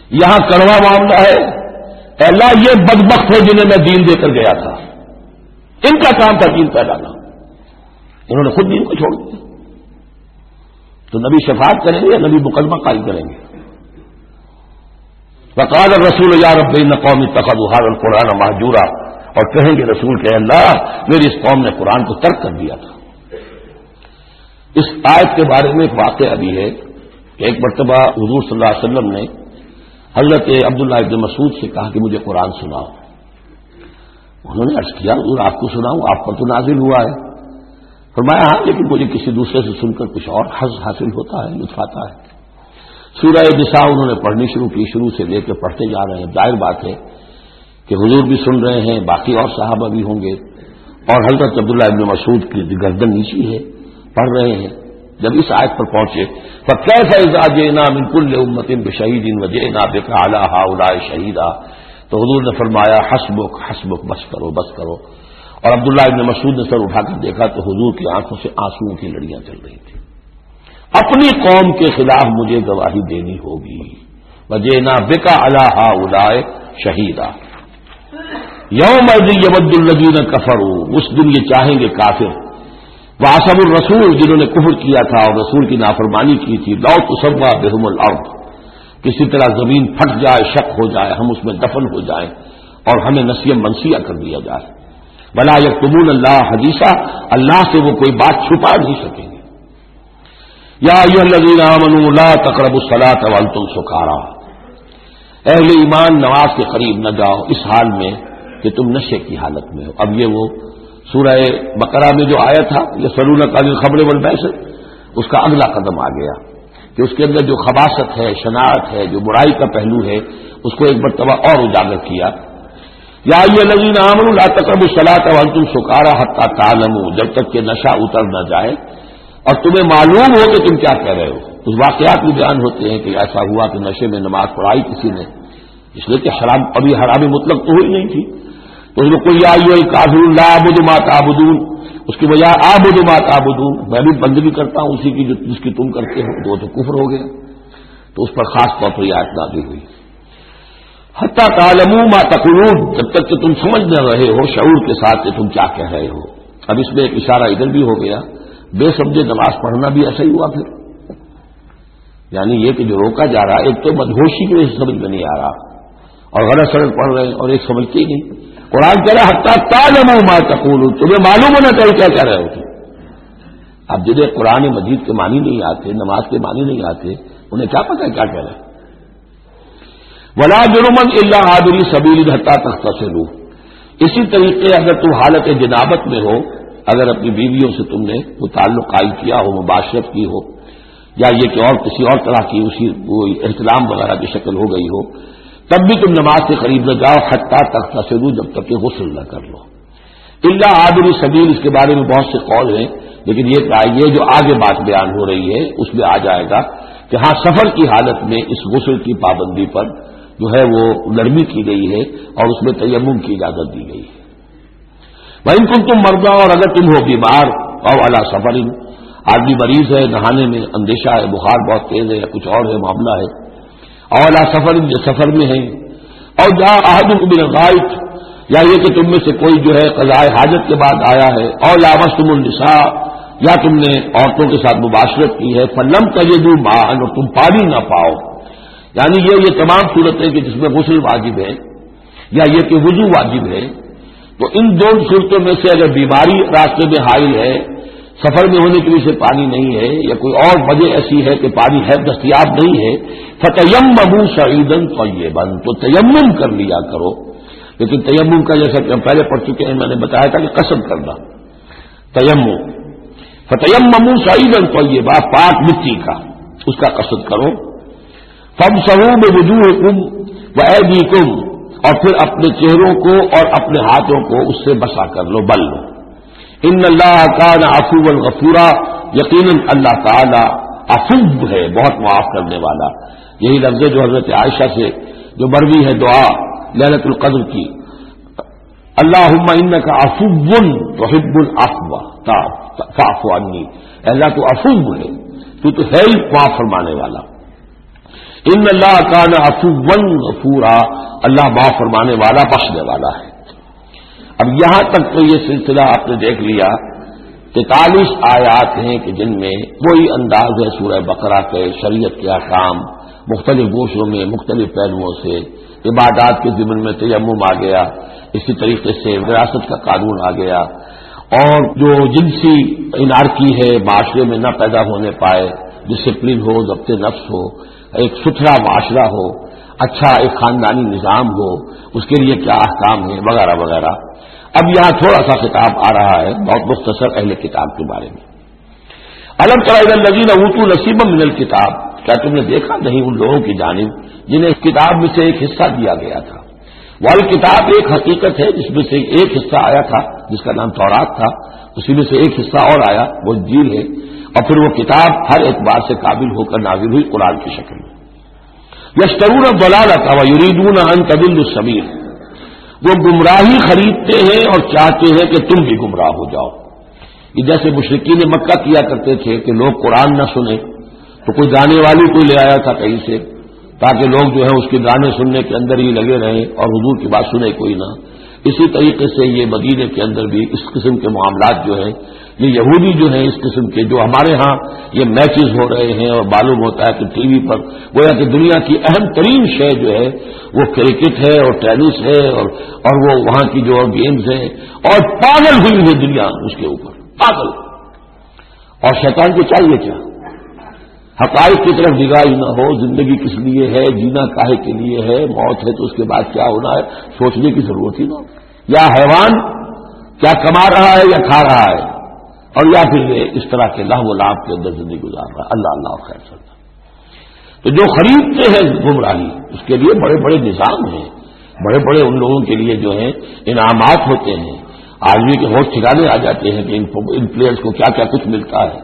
یہاں کڑوا معاملہ ہے، اے اللہ یہ بدبخت ہے جنہیں میں دین دے کر گیا تھا، ان کا کام تھا دین پھیلانا، انہوں نے خود دین کو چھوڑ دیا۔ تو نبی شفاعت کریں گے یا نبی مقدمہ قائم کریں گے؟ وقال الرسول یا رب ان قوم اتخذوا هذا القرآن مهجورا، اور کہیں گے رسول کہ اللہ میری اس قوم نے قرآن کو ترک کر دیا تھا۔ اس آیت کے بارے میں ایک واقعہ بھی ہے کہ ایک مرتبہ حضور صلی اللہ علیہ وسلم نے حضرت عبداللہ ابن مسعود سے کہا کہ مجھے قرآن سناؤ۔ انہوں نے عرض کیا حضور آپ کو سناؤں، آپ پر تو نازل ہوا ہے۔ فرمایا ہاں لیکن مجھے کسی دوسرے سے سن کر کچھ اور حظ حاصل ہوتا ہے، لطف آتا ہے۔ سورہ نساء انہوں نے پڑھنی شروع کی، شروع سے لے کے پڑھتے جا رہے ہیں۔ ظاہر بات ہے کہ حضور بھی سن رہے ہیں، باقی اور صحابہ بھی ہوں گے، اور حضرت عبداللہ ابن مسعود کی گردن نیچی ہے، پڑھ رہے ہیں۔ جب اس آیت پر پہنچے فَكَيْفَ إِذَا جِئْنَا مِن كُلِّ أُمَّةٍ بِشَهِيدٍ وَجِئْنَا بِكَ عَلَىٰ هَٰؤُلَاءِ شَهِيدًا، تو حضور نے فرمایا حسبک حسبک، بس کرو بس کرو۔ اور عبداللہ ابن مسعود نے سر اٹھا کر دیکھا تو حضور کی آنکھوں سے آنسوؤں کی لڑیاں چل رہی تھیں۔ اپنی قوم کے خلاف مجھے گواہی دینی ہوگی، وَجِئْنَا بِكَ عَلَىٰ هَٰؤُلَاءِ شَهِيدًا۔ يَوْمَئِذٍ يَوَدُّ الَّذِينَ كَفَرُوا، اس دن یہ چاہیں گے کافر، وَعَصَوُا الرَّسُولَ جنہوں نے کفر کیا تھا اور رسول کی نافرمانی کی تھی، لَوْ تُسَوَّىٰ بِهُمُ الْأَرْضُ، کسی طرح زمین پھٹ جائے، شق ہو جائے، ہم اس میں دفن ہو جائیں اور ہمیں نسیہ منسیہ کر دیا جائے۔ وَلَا يَكْتُمُونَ اللَّهَ حَدِيثًا، اللہ سے وہ کوئی بات چھپا نہیں سکیں گے۔ یا ایھا الذین آمنوا لا تقربوا الصلاۃ وانتم سکارى، اہل ایمان نماز کے قریب نہ جاؤ اس حال میں کہ تم نشے کی حالت میں ہو۔ اب یہ وہ سورہ بقرہ میں جو آیا تھا یسألونک عن الخمر والمیسر، اس کا اگلا قدم آ گیا کہ اس کے اندر جو خباثت ہے، شناعت ہے، جو برائی کا پہلو ہے، اس کو ایک مرتبہ اور اجاگر کیا۔ یا ایھا الذین آمنوا لا تقربوا الصلاۃ وانتم سکارى حتى تعلموا، جب تک کہ نشہ اتر نہ جائے اور تمہیں معلوم ہو کہ تم کیا کہہ رہے ہو۔ اس واقعات بھی بیان ہوتے ہیں کہ ایسا ہوا کہ نشے میں نماز پڑھائی کسی نے، اس لیے کہ حرام، ابھی حرام مطلق تو ہوئی نہیں تھی، تو اس میں کوئی یا ایھا الکافرون لا اعبد ما تعبدون، اس کی وجہ اعبد ما تعبدون، میں بھی بندگی کرتا ہوں اسی کی جس کی تم کرتے ہو، تو کفر ہو گیا۔ تو اس پر خاص طور پر یہ آیت نازل ہوئی حتی تعلموا ما تقولون، جب تک کہ تم سمجھ نہ رہے ہو شعور کے ساتھ کہ تم کیا کہہ رہے ہو۔ اب اس میں ایک اشارہ ادھر بھی ہو گیا، بے سمجھے نماز پڑھنا بھی ایسا ہی ہوا پھر، یعنی یہ کہ جو روکا جا رہا ہے، ایک تو مدہوشی کی وجہ سے سمجھ میں نہیں آ رہا اور غلط سڑک پڑھ رہے ہیں، اور ایک سمجھتے ہی نہیں۔ قرآن کہہ رہا ہے حتی تعلموا ما تقولون، تمہیں معلوم ہونا چاہیے کیا کہہ رہے ہو تم۔ اب جنہیں قرآن مجید کے معنی نہیں آتے، نماز کے معنی نہیں آتے، انہیں کیا پتہ ہے کیا کہہ رہے ہیں۔ وَلَا جُرُمًا إِلَّا عَابِرِي سَبِيلٍ حَتَّىٰ تَغْتَسِلُوا، اسی طریقے اگر تم حالت جنابت میں ہو، اگر اپنی بیویوں سے تم نے وہ تعلق قائم کیا ہو، مباشرت کی ہو، یا یہ کہ اور کسی اور طرح کی اسی احتلام وغیرہ کی شکل ہو گئی ہو، تب بھی تم نماز کے قریب نہ جاؤ حتیٰ تغتسلوا، جب تک کہ غسل نہ کر لو۔ الا عابری سبیل، اس کے بارے میں بہت سے قول ہیں، لیکن یہ جو آگے بات بیان ہو رہی ہے اس میں آ جائے گا کہ ہاں سفر کی حالت میں اس غسل کی پابندی پر جو ہے وہ نرمی کی گئی ہے اور اس میں تیمم کی اجازت دی گئی ہے۔ وَإِن كُنتُم مَّرْضَىٰ، اور اگر تم ہو بیمار، أَوْ عَلَىٰ سَفَرٍ، آدمی مریض ہے، نہانے میں اندیشہ ہے، بخار بہت تیز ہے یا کچھ اور ہے معاملہ ہے، أَوْ عَلَىٰ سَفَرٍ، یہ سفر میں ہے، أَوْ جَاءَ أَحَدُكُم مِّنَ الْغَائِطِ، یا یہ کہ تم میں سے کوئی جو ہے قضاء حاجت کے بعد آیا ہے، أَوْ لَامَسْتُمُ النِّسَاءَ، یا تم نے عورتوں کے ساتھ مباشرت کی ہے، فَلَمْ تَجِدُوا مَاءً، اور تم پانی نہ پاؤ، یعنی یہ تمام صورتیں کہ جس میں غسل واجب ہے یا یہ کہ وضو واجب ہے، تو ان دو صورتوں میں سے اگر بیماری راستے میں حائل ہے، سفر میں ہونے کی وجہ سے پانی نہیں ہے، یا کوئی اور وجہ ایسی ہے کہ پانی ہے دستیاب نہیں ہے، فَتَيَمَّمُوا صَعِيدًا طَيِّبًا، تو تیمم کر لیا کرو۔ لیکن تیمم کا جیسا کہ ہم پہلے پڑھ چکے ہیں، میں نے بتایا تھا کہ قصد کرنا تیمم، فَتَيَمَّمُوا صَعِيدًا طَيِّبًا، پاک مٹی کا اس کا قصد کرو، فَامْسَحُوا بِوُجُوهِكُمْ وَأَيْدِيكُمْ، اور پھر اپنے چہروں کو اور اپنے ہاتھوں کو اس سے بسا کر لو، بل لو۔ ان اللہ کان عفوا غفورا، یقیناً اللہ تعالی عفو ہے، بہت معاف کرنے والا۔ یہی لفظ جو حضرت عائشہ سے جو مروی ہے دعا لیلۃ القدر کی، اللہم انک عفو تحب العفو فاعف عنی، اللہ تو عفو ہے، تو ہے ہی معاف فرمانے والا۔ ان اللہ کان عفوا غفورا، اللہ معاف فرمانے والا بخشنے والا ہے۔ اب یہاں تک تو یہ سلسلہ آپ نے دیکھ لیا، 43 آیات ہیں کہ جن میں وہی انداز ہے سورہ بقرہ کے، شریعت کے احکام مختلف گوشوں میں مختلف پہلوؤں سے، عبادات کے ضمن میں تیمم آ گیا، اسی طریقے سے وراثت کا قانون آ گیا، اور جو جنسی انارکی ہے معاشرے میں نہ پیدا ہونے پائے، ڈسپلن ہو، ضبط نفس ہو، ایک ستھرا معاشرہ ہو، اچھا ایک خاندانی نظام ہو، اس کے لیے کیا احکام ہیں وغیرہ وغیرہ۔ اب یہاں تھوڑا سا خطاب آ رہا ہے بہت مختصر اہل کتاب کے بارے میں۔ الم تر الی الذین اوتوا نصیبا من الکتاب، کیا تم نے دیکھا نہیں ان لوگوں کی جانب جنہیں اس کتاب میں سے ایک حصہ دیا گیا تھا؟ والکتاب ایک حقیقت ہے جس میں سے ایک حصہ آیا تھا جس کا نام تورات تھا، اسی میں سے ایک حصہ اور آیا وہ انجیل ہے، اور پھر وہ کتاب ہر اعتبار سے قابل ہو کر نازل ہوئی قرآن کی شکل میں۔ یشترون الضلالۃ ویریدون ان تضلوا السبیل، وہ گمراہی خریدتے ہیں اور چاہتے ہیں کہ تم بھی گمراہ ہو جاؤ۔ یہ جیسے مشرکین مکہ کیا کرتے تھے کہ لوگ قرآن نہ سنیں تو کوئی گانے والی کوئی لے آیا تھا کہیں سے، تاکہ لوگ جو ہے اس کے گانے سننے کے اندر ہی لگے رہیں اور حضور کی بات سنے کوئی نہ۔ اسی طریقے سے یہ مدینے کے اندر بھی اس قسم کے معاملات جو ہیں، یہ یہودی جو ہیں اس قسم کے، جو ہمارے ہاں یہ میچز ہو رہے ہیں اور معلوم ہوتا ہے کہ ٹی وی پر گویا کہ دنیا کی اہم ترین شے جو ہے وہ کرکٹ ہے اور ٹینس ہے اور وہ وہاں کی جو گیمز ہیں، اور پاگل ہوئی ہے دنیا اس کے اوپر، پاگل۔ اور شیطان کو چاہیے کیا؟ حقائق کی طرف نگاہ ہی نہ ہو، زندگی کس لیے ہے، جینا کاہے کے لیے ہے، موت ہے تو اس کے بعد کیا ہونا ہے، سوچنے کی ضرورت ہی نہ ہو۔ یا حیوان کیا کما رہا ہے یا کھا رہا ہے، اور یا پھر یہ اس طرح کے لہو و لعب کے اندر زندگی گزار رہا ہے۔ اللہ اللہ خیر سلام۔ تو جو خریدتے ہیں گمراہی، اس کے لیے بڑے بڑے نظام ہیں، بڑے بڑے ان لوگوں کے لیے جو ہیں انعامات ہوتے ہیں، آدمی کے ہوش ٹھکانے آ جاتے ہیں کہ ان پلیئرز کو کیا کیا کچھ ملتا ہے۔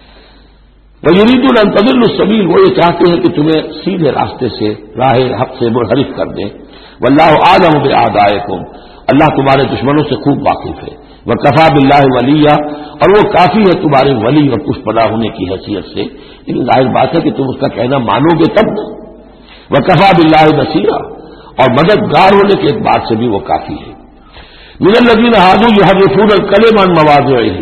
وَيُرِيدُونَ أَن تَضِلُّوا السَّبِيلَ، وہ یہ چاہتے ہیں کہ تمہیں سیدھے راستے سے راہ حق سے منحرف کر دیں۔ وَاللَّهُ أَعْلَمُ بِأَعْدَائِكُمْ، اللہ تمہارے دشمنوں سے خوب واقف ہے۔ وَكَفَىٰ بِاللَّهِ وَلِيًّا، اور وہ کافی ہے تمہارے ولی اور پشت پناہ ہونے کی حیثیت سے، لیکن ظاہر بات ہے کہ تم اس کا کہنا مانو گے تب نہ۔ وَكَفَىٰ بِاللَّهِ نَصِيرًا، اور مددگار ہونے کے اعتبار سے بھی وہ کافی ہے۔ مِنَ الَّذِينَ هَادُوا يُحَرِّفُونَ الْكَلِمَ عَن مَّوَاضِعِهِ،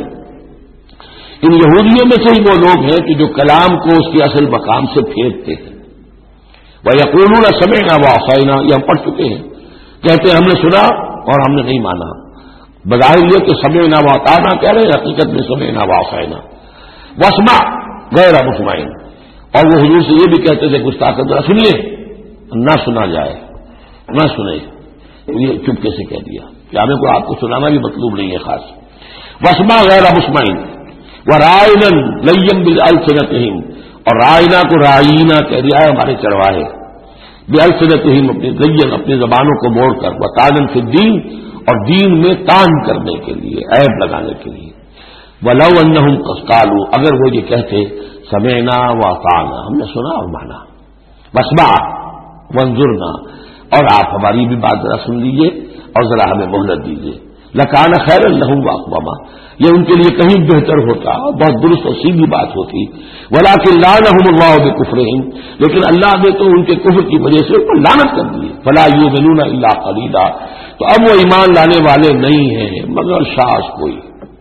ان یہودیوں میں سے ہی وہ لوگ ہیں کہ جو کلام کو اس کے اصل مقام سے پھیرتے ہیں۔ وَيَقُولُونَ سَمِعْنَا وَعَصَيْنَا، یہ ہم پڑھ چکے ہیں، کہتے ہیں ہم نے سنا اور ہم نے نہیں مانا۔ بظاہر یہ کہ سمعنا وَأَطَعْنَا کہہ رہے ہیں، حقیقت میں سمعنا وَعَصَيْنَا۔ وَاسْمَعْ غَيْرَ مُسْمَعٍ، اور وہ حضور سے یہ بھی کہتے تھے گستاخ ذرا سنیے، نہ سنا جائے، نہ سنے، یہ چپکے سے کہہ دیا کہ ہمیں کو آپ کو سنانا بھی مطلوب نہیں ہے خاص۔ وَاسْمَعْ غَيْرَ مُسْمَعٍ وَرَاعِنًا لَيًّا بِأَلْسِنَتِهِمْ، اور رائنا کو رائینا کہہ دیا ہے ہمارے چرواہے، بِأَلْسِنَتِهِمْ اپنی لَيًّا اپنی زبانوں کو موڑ کر، وَطَعْنًا فِي الدِّينِ، اور دین میں طعن کرنے کے لیے، عیب لگانے کے لیے۔ وَلَوْ أَنَّهُمْ قَالُوا، اگر وہ یہ کہتے سمعنا وَأَطَعْنَا، ہم نے سنا اور مانا، وَاسْمَعْ وَانظُرْنَا، اور آپ ہماری بھی بات ذرا سن لیجیے اور ذرا ہمیں مہلت دیجیے، لَكَانَ خَيْرًا لَهُمْ وَأَقْوَمَ، یہ ان کے لیے کہیں بہتر ہوتا اور بہت درست اور سیدھی بات ہوتی۔ وَلَٰكِن لَعَنَهُمُ اللَّهُ بِكُفْرِهِمْ، لیکن اللہ نے تو ان کے کفر کی وجہ سے ان پر لعنت کر دی۔ فَلَا يُؤْمِنُونَ إِلَّا قَلِيلًا، تو اب وہ ایمان لانے والے نہیں ہیں مگر شاذ کوئی۔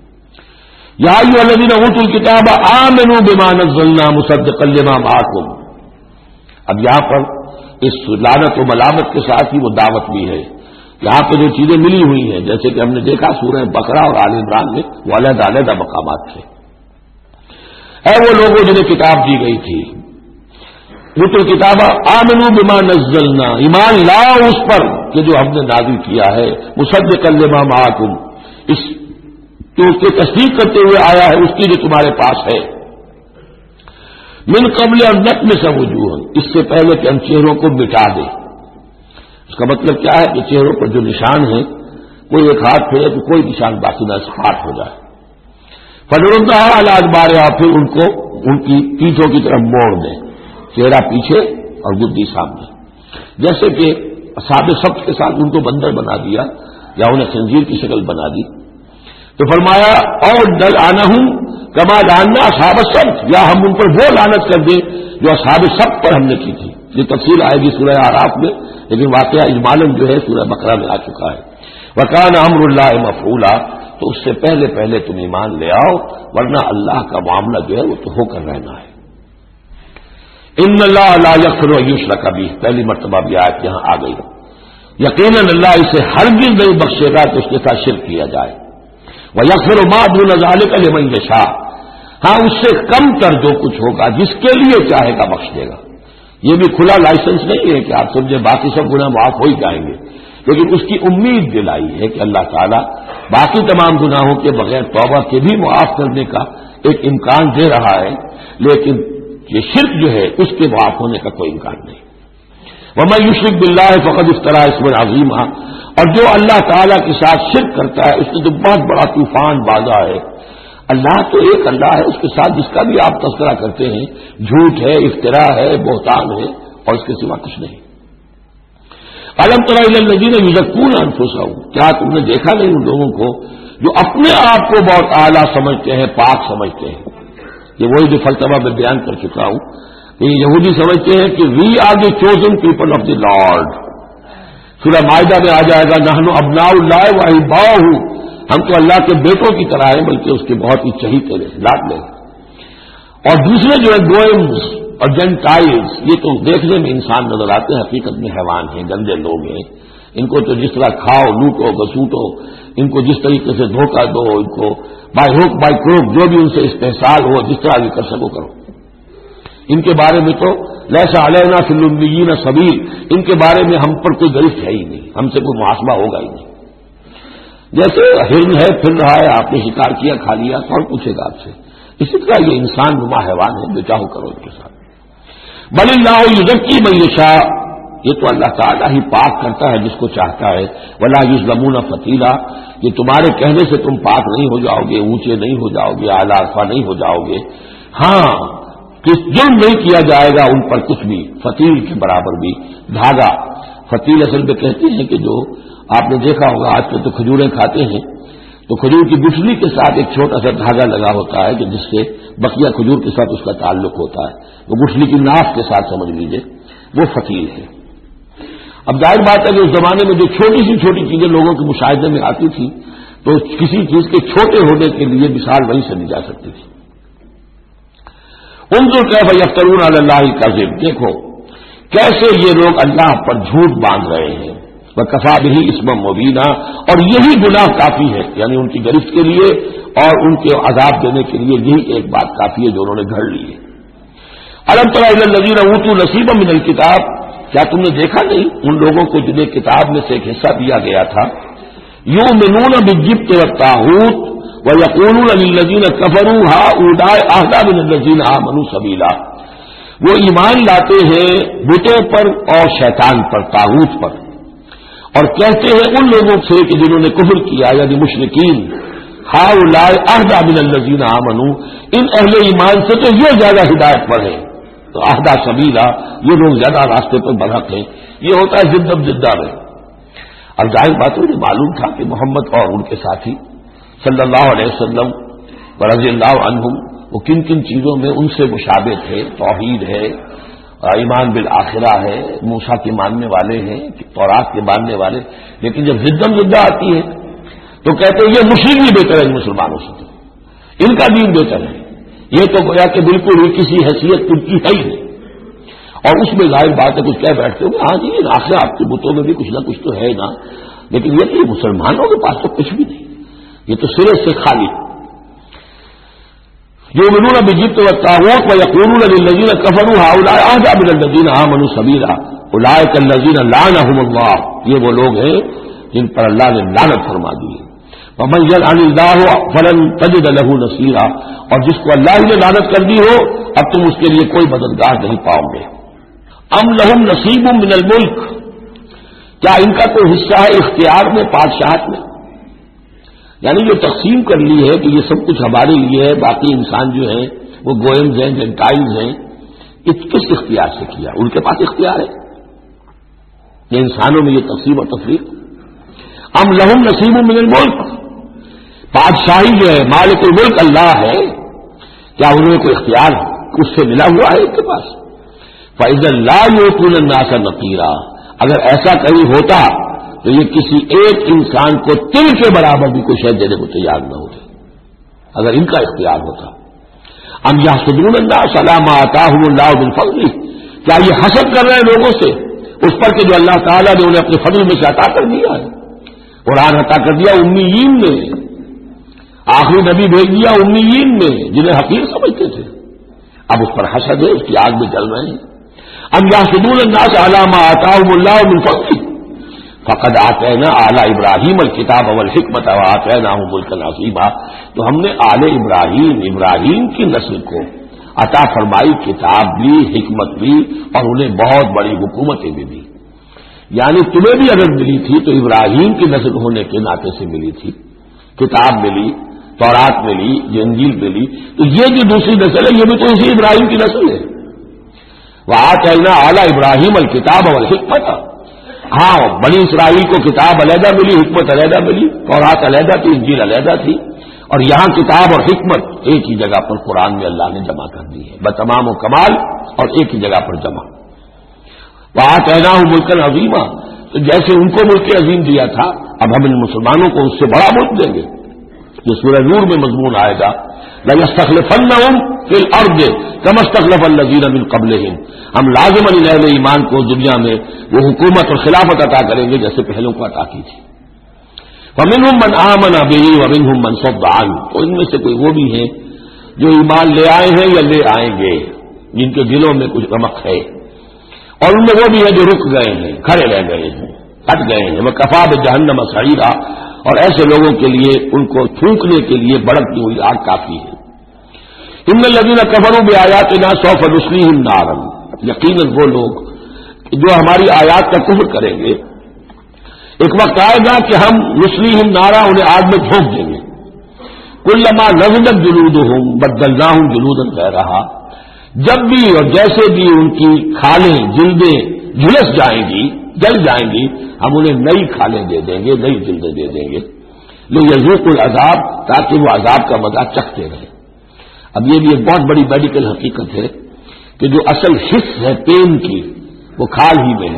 یا ایھا الذین اوتوا الکتاب آمنوا بما نزلنا مصدقا لما معکم، اب یہاں پر اس لعنت و ملامت کے ساتھ ہی وہ دعوت بھی ہے۔ یہاں پہ جو چیزیں ملی ہوئی ہیں جیسے کہ ہم نے دیکھا سورہ بقرہ اور آل عمران میں وہ علیحدہ علیحدہ مقامات تھے۔ اے وہ لوگوں جنہیں کتاب دی گئی تھی، اوتوا الکتاب آمنوا بما نزلنا، ایمان لاؤ اس پر کہ جو ہم نے نازل کیا ہے، مصدقا لما معکم، اس کی تصدیق کرتے ہوئے آیا ہے اس کی جو تمہارے پاس ہے۔ من قبل ان نطمس وجوہ، اس سے پہلے کہ ہم چہروں کو مٹا دیں۔ اس کا مطلب کیا ہے کہ چہروں پر جو نشان ہیں کوئی ایک ہاتھ پھیرے تو کوئی نشان باقی نہ ہاتھ ہو جائے۔ فنردھا علی ادبارہا، پھر ان کو ان کی پیٹھوں کی طرف موڑ دیں، چہرہ پیچھے اور گدی سامنے، جیسے کہ اصحاب سبت کے ساتھ ان کو بندر بنا دیا یا انہیں خنزیر کی شکل بنا دی۔ تو فرمایا اور نلعنہم کما لعنا اصحاب السبت، یا ہم ان پر وہ لعنت کر دیں جو اصحاب سبت پر ہم نے کی تھی، یہ تفصیل آئے گی سورہ اعراف میں، لیکن واقعہ اجمالاً جو ہے سورہ بقرہ میں آ چکا ہے۔ وَكَانَ أَمْرُ اللَّهِ مَفْعُولًا، تو اس سے پہلے پہلے تم ایمان لے آؤ، ورنہ اللہ کا معاملہ جو ہے وہ تو ہو کر رہنا ہے۔ ان اللہ لا یغفر ان یشرک بہ، پہلی مرتبہ بھی آیت یہاں آ گئی۔ یقیناً اللہ اسے ہرگز نہیں بخشے گا کہ اس کے ساتھ شرک کیا جائے۔ وَيَغْفِرُ مَا دُونَ ذَلِكَ لِمَن یشاء، ہاں اس سے کم تر جو کچھ ہوگا جس کے لیے چاہے گا بخش دے گا۔ یہ بھی کھلا لائسنس نہیں ہے کہ آپ سمجھے باقی سب گناہ معاف ہو ہی جائیں گے، لیکن اس کی امید دلائی ہے کہ اللہ تعالیٰ باقی تمام گناہوں کے بغیر توبہ کے بھی معاف کرنے کا ایک امکان دے رہا ہے، لیکن یہ شرک جو ہے اس کے معاف ہونے کا کوئی امکان نہیں۔ وَمَن یشرک بِاللَّهِ فَقَدِ افْتَرَىٰ اِثْمًا عَظِیمًا، اور جو اللہ تعالیٰ کے ساتھ شرک کرتا ہے اس نے تو بہت بڑا طوفان باندھا ہے۔ اللہ تو ایک اللہ ہے، اس کے ساتھ جس کا بھی آپ تذکرہ کرتے ہیں جھوٹ ہے، افتراء ہے، بہتان ہے، اور اس کے سوا کچھ نہیں۔ أَلَمْ تَرَ إِلَى الَّذِينَ يُزَكُّونَ أَنفُسَهُم، کیا تم نے دیکھا نہیں ان لوگوں کو جو اپنے آپ کو بہت اعلیٰ سمجھتے ہیں، پاک سمجھتے ہیں؟ یہ وہی جو فلسفہ میں بیان کر چکا ہوں کہ یہودی سمجھتے ہیں کہ we are the chosen people of the Lord. سورہ مائدہ میں آ جائے گا نحن ابناء اللہ واحباؤہ، ہم تو اللہ کے بیٹوں کی طرح ہیں، بلکہ اس کے بہت ہی چہیتے ہیں، لاڈلے ہیں۔ اور دوسرے جو ہے گوئمز اور جینٹائلز، یہ تو دیکھنے میں انسان نظر آتے ہیں، حقیقت میں حیوان ہیں، گندے لوگ ہیں۔ ان کو تو جس طرح کھاؤ، لوٹو، گسوٹو، ان کو جس طریقے سے دھوکہ دو، ان کو بائی ہوک بائی کروک جو بھی ان سے استحصال ہو، جس طرح بھی کر سکو کرو۔ ان کے بارے میں تو لیس علینا فی الامیین سبیل، ان کے بارے میں ہم پر کوئی گرفت ہے ہی نہیں، ہم سے کوئی محاسبہ ہوگا ہی نہیں۔ جیسے ہرن ہے، پھر رہا ہے، آپ نے شکار کیا، کھا لیا، کون پوچھے گا آپ سے؟ اسی طرح یہ انسان نما حیوان ہے، جو چاہو کرو ان کے ساتھ۔ بل اللہ یزکی من یشاء، یہ تو اللہ تعالیٰ ہی پاک کرتا ہے جس کو چاہتا ہے۔ ولا یظلمون فتیلا، یہ تمہارے کہنے سے تم پاک نہیں ہو جاؤ گے، اونچے نہیں ہو جاؤ گے، اعلیٰ عرفہ نہیں ہو جاؤ گے۔ ہاں کس جرم نہیں کیا جائے گا ان پر کچھ بھی، فتیل کے برابر بھی دھاگا۔ فتیل اصل میں کہتے ہیں کہ جو آپ نے دیکھا ہوگا آج کل تو کھجوریں کھاتے ہیں تو کھجور کی گٹھلی کے ساتھ ایک چھوٹا سا دھاگا لگا ہوتا ہے کہ جس سے بقیہ کھجور کے ساتھ اس کا تعلق ہوتا ہے، وہ گٹھلی کی ناف کے ساتھ سمجھ لیجئے، وہ فتیل ہے۔ اب ظاہر بات ہے کہ اس زمانے میں جو چھوٹی سی چھوٹی چیزیں لوگوں کے مشاہدے میں آتی تھی تو کسی چیز کے چھوٹے ہونے کے لیے مثال وہیں سے لی جا سکتی تھی۔ انظر کیف یفترون علی اللہ الکذب، دیکھو کیسے یہ لوگ اللہ پر جھوٹ باندھ رہے ہیں۔ وکفی بہ اسما مبینا، اور یہی گناہ کافی ہے، یعنی ان کی گرفت کے لیے اور ان کے عذاب دینے کے لیے یہی ایک بات کافی ہے جو انہوں نے گھڑ لی ہے۔ الم تر الی الذین اوتوا نصیبا من الکتاب، کیا تم نے دیکھا نہیں ان لوگوں کو جنہیں کتاب میں سے ایک حصہ دیا گیا تھا؟ یؤمنون بالجبت والطاغوت وَيَقُولُونَ لِلَّذِينَ كَفَرُوا هَؤُلَاءِ أَهْدَىٰ مِنَ الَّذِينَ آمَنُوا سَبِيلًا، وہ ایمان لاتے ہیں بتوں پر اور شیطان پر، طاغوت پر، اور کہتے ہیں ان لوگوں سے کہ جنہوں نے کفر کیا یعنی مشرکین، هَؤُلَاءِ أَهْدَىٰ مِنَ الَّذِينَ آمَنُوا، ان اہل ایمان سے تو یہ زیادہ ہدایت پر ہیں، تو أَهْدَىٰ سَبِيلًا، یہ لوگ زیادہ راستے پر برحق ہیں۔ یہ ہوتا ہے زدب زدہ میں۔ اب ظاہر بات ہے معلوم تھا کہ محمد اور ان کے ساتھی صلی اللہ علیہ وسلم رضی اللہ عنہم وہ کن کن چیزوں میں ان سے مشابہ تھے، توحید ہے، ایمان بالآخرہ ہے، موسیٰ کے ماننے والے ہیں، تورات کے ماننے والے، لیکن جب زدم زدہ آتی ہے تو کہتے ہیں یہ مشرک بھی بہتر ہے مسلمانوں سے، ان کا دین بہتر ہے، یہ تو گویا کہ بالکل ہی کسی حیثیت ان کی ہے ہی نہیں۔ اور اس میں ظاہر بات ہے کچھ کہہ بیٹھتے ہو کہ ہاں جی آخر آپ کے بتوں میں بھی کچھ نہ کچھ تو ہے نا، لیکن یہ کہ مسلمانوں کے پاس تو کچھ بھی نہیں، یہ تو سرے سے خالی۔ یؤمنون بالجبت والطاغوت ویقولون للذین کفروا هؤلاء اهدىٰ من الذین آمنوا سبیلا اولئک الذین لعنهم اللہ، یہ وہ لوگ ہیں جن پر اللہ نے لعنت فرما دی ہے۔ ومن یلعن اللہ فلن تجد له نصیرا، اور جس کو اللہ نے لعنت کر دی ہو اب تم اس کے لیے کوئی مددگار نہیں پاؤ گے۔ ام لهم نصیب من الملک، کیا ان کا کوئی حصہ ہے اختیار میں، بادشاہت میں؟ یعنی جو تقسیم کر لی ہے کہ یہ سب کچھ ہمارے لیے ہے، باقی انسان جو ہیں وہ گوئمز ہیں، جینٹائلز ہیں، کس اختیار سے کیا؟ ان کے پاس اختیار ہے یہ انسانوں میں یہ تقسیم اور تفریق۔ ام لہم نصیب من الملک، بادشاہی جو ہے مالک الملک اللہ ہے، کیا انہوں نے کوئی اختیار اس سے ملا ہوا ہے ان کے پاس؟ فَإِذًا لَا يُؤْتُونَ النَّاسَ نَقِيرًا، اگر ایسا کہیں ہوتا تو یہ کسی ایک انسان کو تل کے برابر بھی کوئی شے دینے کو تیار نہ ہوتے اگر ان کا اختیار ہوتا۔ ام یحسدون الناس علی ما آتاہم اللہ من فضلہ، کیا یہ حسد کر رہے ہیں لوگوں سے اس پر کہ جو اللہ تعالیٰ نے انہیں اپنے فضل میں سے عطا کر دیا ہے؟ قرآن عطا کر دیا امیین نے، آخری نبی بھیج دیا امیین نے جنہیں حقیر سمجھتے تھے، اب اس پر حسد ہے، اس کی آگ میں جل رہے ہیں۔ ام یحسدون الناس علی ما آتاہم اللہ من فضلہ فقد آتینا آل ابراہیم الکتاب والحکمت وآتیناہم ملکا عظیما، تو ہم نے آل ابراہیم کی نسل کو عطا فرمائی کتاب بھی، حکمت بھی، اور انہیں بہت بڑی حکومتیں بھی دی۔ یعنی تمہیں بھی اگر ملی تھی تو ابراہیم کی نسل ہونے کے ناطے سے ملی تھی، کتاب ملی، تورات ملی، انجیل ملی، تو یہ جو دوسری نسل ہے یہ بھی تو اسی ابراہیم کی نسل ہے۔ وآتینا آل ابراہیم الکتاب والحکمت، ہاں بنی اسرائیل کو کتاب علیحدہ ملی، حکمت علیحدہ ملی، تورات علیحدہ تھی، انجیل علیحدہ تھی، اور یہاں کتاب اور حکمت ایک ہی جگہ پر قرآن میں اللہ نے جمع کر دی ہے بتمام و کمال، اور ایک ہی جگہ پر جمع۔ وآتیناہم ملکا عظیما، تو جیسے ان کو ملک عظیم دیا تھا اب ہم ان مسلمانوں کو اس سے بڑا ملک دیں گے۔ یہ سورہ نور میں مضمون آئے گا لَيَسْتَخْلِفَنَّهُمْ فِي الْأَرْضِ كَمَا اسْتَخْلَفَ الَّذِينَ مِن قَبْلِهِمْ، ہم لازماً اہل ایمان کو دنیا میں وہ حکومت اور خلافت عطا کریں گے جیسے پہلوں کو عطا کی تھی۔ وَمِنْهُمْ مَنْ آمَنَ بِهِ وَمِنْهُمْ مَنْ صَدَّ عَنْهُ، تو ان میں سے کوئی وہ بھی ہیں جو ایمان لے آئے ہیں یا لے آئیں گے، جن کے دلوں میں کچھ رمق ہے، اور ان میں وہ بھی ہیں جو رک گئے ہیں، کھڑے رہ گئے ہیں، ہٹ گئے ہیں۔ وَكَفَىٰ بِجَهَنَّمَ سَعِيرًا، اور ایسے لوگوں کے لیے ان کو تھوکنے کے لیے بڑکتی ہوئی آگ کافی ہے۔ ان الذین کفروا بآیاتنا سوف نصلیہم نارا، یقیناً وہ لوگ جو ہماری آیات کا کفر کریں گے ایک وقت آئے گا کہ ہم نصلیہم نارا، انہیں آگ میں جھونک دیں گے۔ کلما نضجت جلودہم بدلناہم جلودا غیرہا، جب بھی اور جیسے بھی ان کی کھالیں جلدیں جھلس جائیں گی، جل جائیں گی، ہم انہیں نئی کھالیں دے دیں گے، نئی جلدیں دے دیں گے، لیذوقوا العذاب، تاکہ وہ عذاب کا مزہ چکھتے رہیں۔ اب یہ بھی ایک بہت بڑی میڈیکل حقیقت ہے کہ جو اصل حص ہے پین کی وہ کھال ہی میں ہے،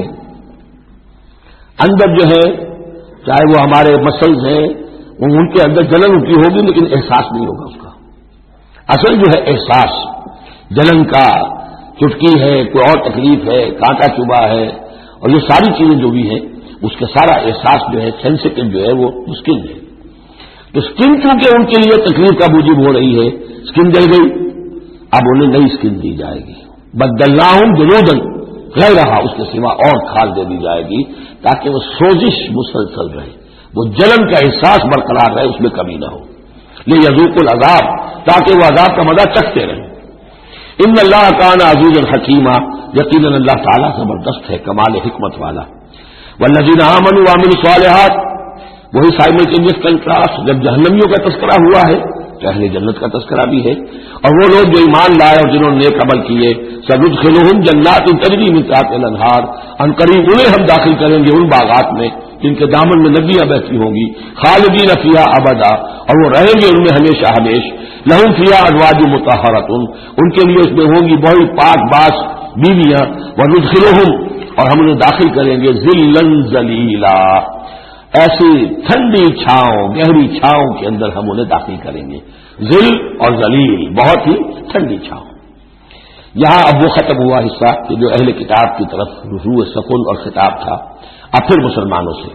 اندر جو ہے چاہے وہ ہمارے مسلز ہیں وہ ان کے اندر جلن کی ہوگی لیکن احساس نہیں ہوگا اس کا۔ اصل جو ہے احساس جلن کا، چٹکی ہے، کوئی اور تکلیف ہے، کانٹا چبھا ہے، اور یہ ساری چیزیں جو بھی ہیں اس کا سارا احساس جو ہے سینسیٹیو جو ہے وہ اسکن ہے۔ تو اسکن چونکہ ان کے لیے تکلیف کا موجب ہو رہی ہے، اسکن جل گئی، اب انہیں نئی اسکن دی جائے گی، بدلناہم جلودا غیرہا، اس کے سوا اور کھال دے دی جائے گی تاکہ وہ سوزش مسلسل رہے، وہ جلن کا احساس برقرار رہے، اس میں کمی نہ ہو، لیذوقوا العذاب، تاکہ وہ عذاب کا مزہ چکھتے رہیں۔ ان اللہ کان عزیزا حکیما، یقیناً اللہ تعالیٰ زبردست ہے، کمال حکمت والا۔ والذین آمنوا وعملوا الصالحات، وہی سائملٹینیس کنٹراسٹ، جب جہنمیوں کا تذکرہ ہوا ہے تو اہل جنت کا تذکرہ بھی ہے، اور وہ لوگ جو ایمان لائے اور جنہوں نے نیک عمل کیے، سندخلہم جنات تجری من تحتہا الانہار، ان قریب انہیں ہم داخل کریں گے ان باغات میں جن کے دامن میں ندیاں بہتی ہوں گی، خالدین فیہا ابدا، اور وہ رہیں گے ان میں ہمیشہ ہمیش، لہم فیہا ازواج مطہرۃ، ان کے لیے اس میں ہوں گی بہت پاک باز بیویاں، وندخلہم، اور ہم انہیں داخل کریں گے ذلا ذلیلا، ایسی ٹھنڈی چھاؤں، گہری چھاؤں کے اندر ہم انہیں داخل کریں گے، ذل اور ذلیل، بہت ہی ٹھنڈی چھاؤں۔ یہاں اب وہ ختم ہوا حصہ کہ جو اہل کتاب کی طرف رجوع سکون اور خطاب تھا، اب پھر مسلمانوں سے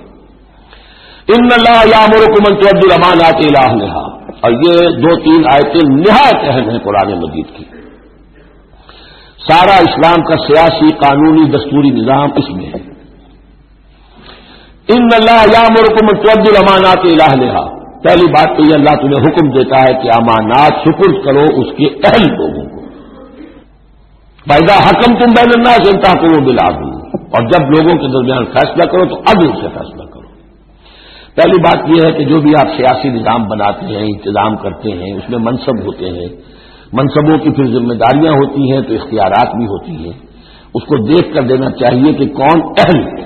ان اللہ یامرکم ان تؤدوا الامانات الی اہلھا، اور یہ دو تین آیتیں نہایت اہم ہیں قرآن مجید کی، سارا اسلام کا سیاسی قانونی دستوری نظام اس میں ہے۔ ان اللہ یامرکم ان تؤدوا الامانات الی اہلھا، پہلی بات تو یہ اللہ تمہیں حکم دیتا ہے کہ امانات سپرد کرو اس کے اہل لوگوں کو۔ فَإِذَا حَكَمْتُمْ بَيْنَ النَّاسِ أَن تَحْكُمُوا بِالْعَدْلِ، اور جب لوگوں کے درمیان فیصلہ کرو تو عدل سے فیصلہ کرو۔ پہلی بات یہ ہے کہ جو بھی آپ سیاسی نظام بناتے ہیں، انتظام کرتے ہیں، اس میں منصب ہوتے ہیں، منصبوں کی پھر ذمہ داریاں ہوتی ہیں تو اختیارات بھی ہوتی ہیں، اس کو دیکھ کر دینا چاہیے کہ کون اہل ہے۔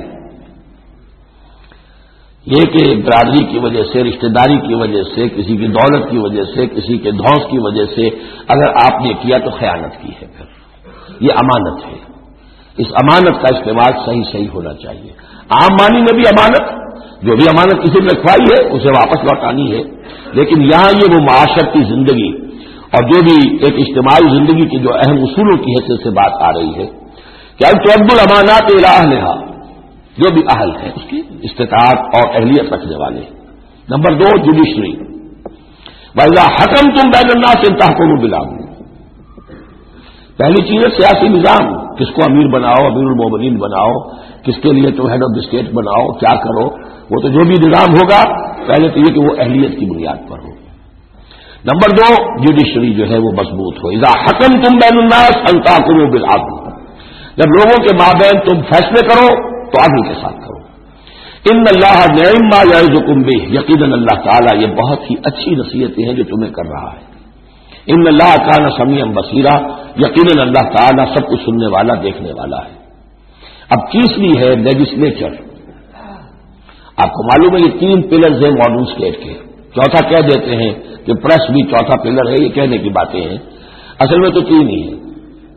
یہ کہ برادری کی وجہ سے، رشتہ داری کی وجہ سے، کسی کی دولت کی وجہ سے، کسی کے دھوس کی وجہ سے اگر آپ نے کیا تو خیانت کی ہے، پھر یہ امانت ہے۔ اس امانت کا استعمال صحیح ہونا چاہیے. عام معنی میں بھی امانت، جو بھی امانت کسی نے رکھوائی ہے اسے واپس لوٹانی ہے، لیکن یہاں یہ وہ معاشرتی زندگی اور جو بھی ایک اجتماعی زندگی کے جو اہم اصولوں کی حیثیت سے بات آ رہی ہے کہ اب تؤد الامانات الی اہلھا، جو بھی اہل ہے اس کی استطاعت اور اہلیت رکھنے والے. نمبر 2 جوڈیشری، وَإِذَا حَكَمْتُمْ بَيْنَ النَّاسِ أَن تَحْكُمُوا بِالْعَدْلِ. پہلی چیز ہے سیاسی نظام، کس کو امیر بناؤ، امیر المومنین بناؤ، کس کے لیے تو ہیڈ آف دی اسٹیٹ بناؤ، کیا کرو، وہ تو جو بھی نظام ہوگا پہلے تو یہ کہ وہ اہلیت کی بنیاد پر ہو. نمبر 2 جوڈیشری جو ہے وہ مضبوط ہو. اذا حکمتم بین الناس ان تحکموا بالعدل، جب لوگوں کے مابین تم فیصلے کرو تو عدل کے ساتھ کرو. ان اللہ نعم ما یعظکم بہ، یقیناً اللہ تعالیٰ یہ بہت ہی اچھی نصیحتیں ہیں جو تمہیں کر رہا ہے. ان اللہ کان سمیعا بصیرا، یقیناً اللہ تعالیٰ سب کچھ سننے والا دیکھنے والا ہے. اب تیسری ہے لیجسلیچر. آپ کو معلوم ہے یہ 3 پلرز ہیں ماڈرن اسٹیٹ کے. چوتھا کہہ دیتے ہیں کہ پریس بھی چوتھا پلر ہے، یہ کہنے کی باتیں ہیں، اصل میں تو 3 ہی ہیں: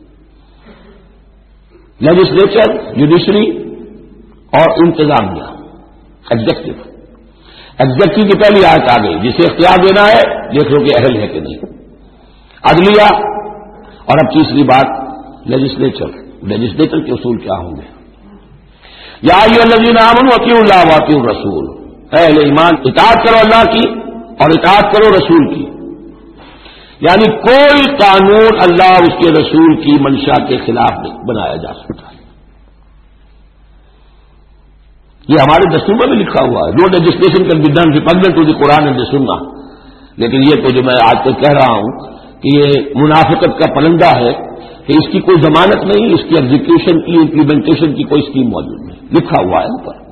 لیجسلیچر، جوڈیشری اور انتظامیہ، ایگزیکٹو. ایگزیکٹو کی پہلی آیت آ گئی، جسے اختیار دینا ہے دیکھ لو کہ اہل ہے کہ نہیں. عدلیہ، اور اب تیسری بات لیجسلیچر. لیجسلیچر کے اصول کیا ہوں گے؟ یا ایھا الذین آمنوا اطیعوا اللہ واطیعوا الرسول، اے اہل ایمان اطاعت کرو اللہ کی اور اطاعت کرو رسول کی. یعنی کوئی قانون اللہ اور اس کے رسول کی منشا کے خلاف نہیں بنایا جا سکتا. یہ ہمارے دستور میں بھی لکھا ہوا ہے، no legislation can be done repugnant to the Quran and the Sunnah. لیکن یہ تو جو میں آج تک کہہ رہا ہوں کہ یہ منافقت کا پلندہ ہے کہ اس کی کوئی ضمانت نہیں، اس کی ایگزیکیوشن کی امپلیمنٹیشن کی کوئی اسکیم موجود نہیں، لکھا ہوا ہے اوپر.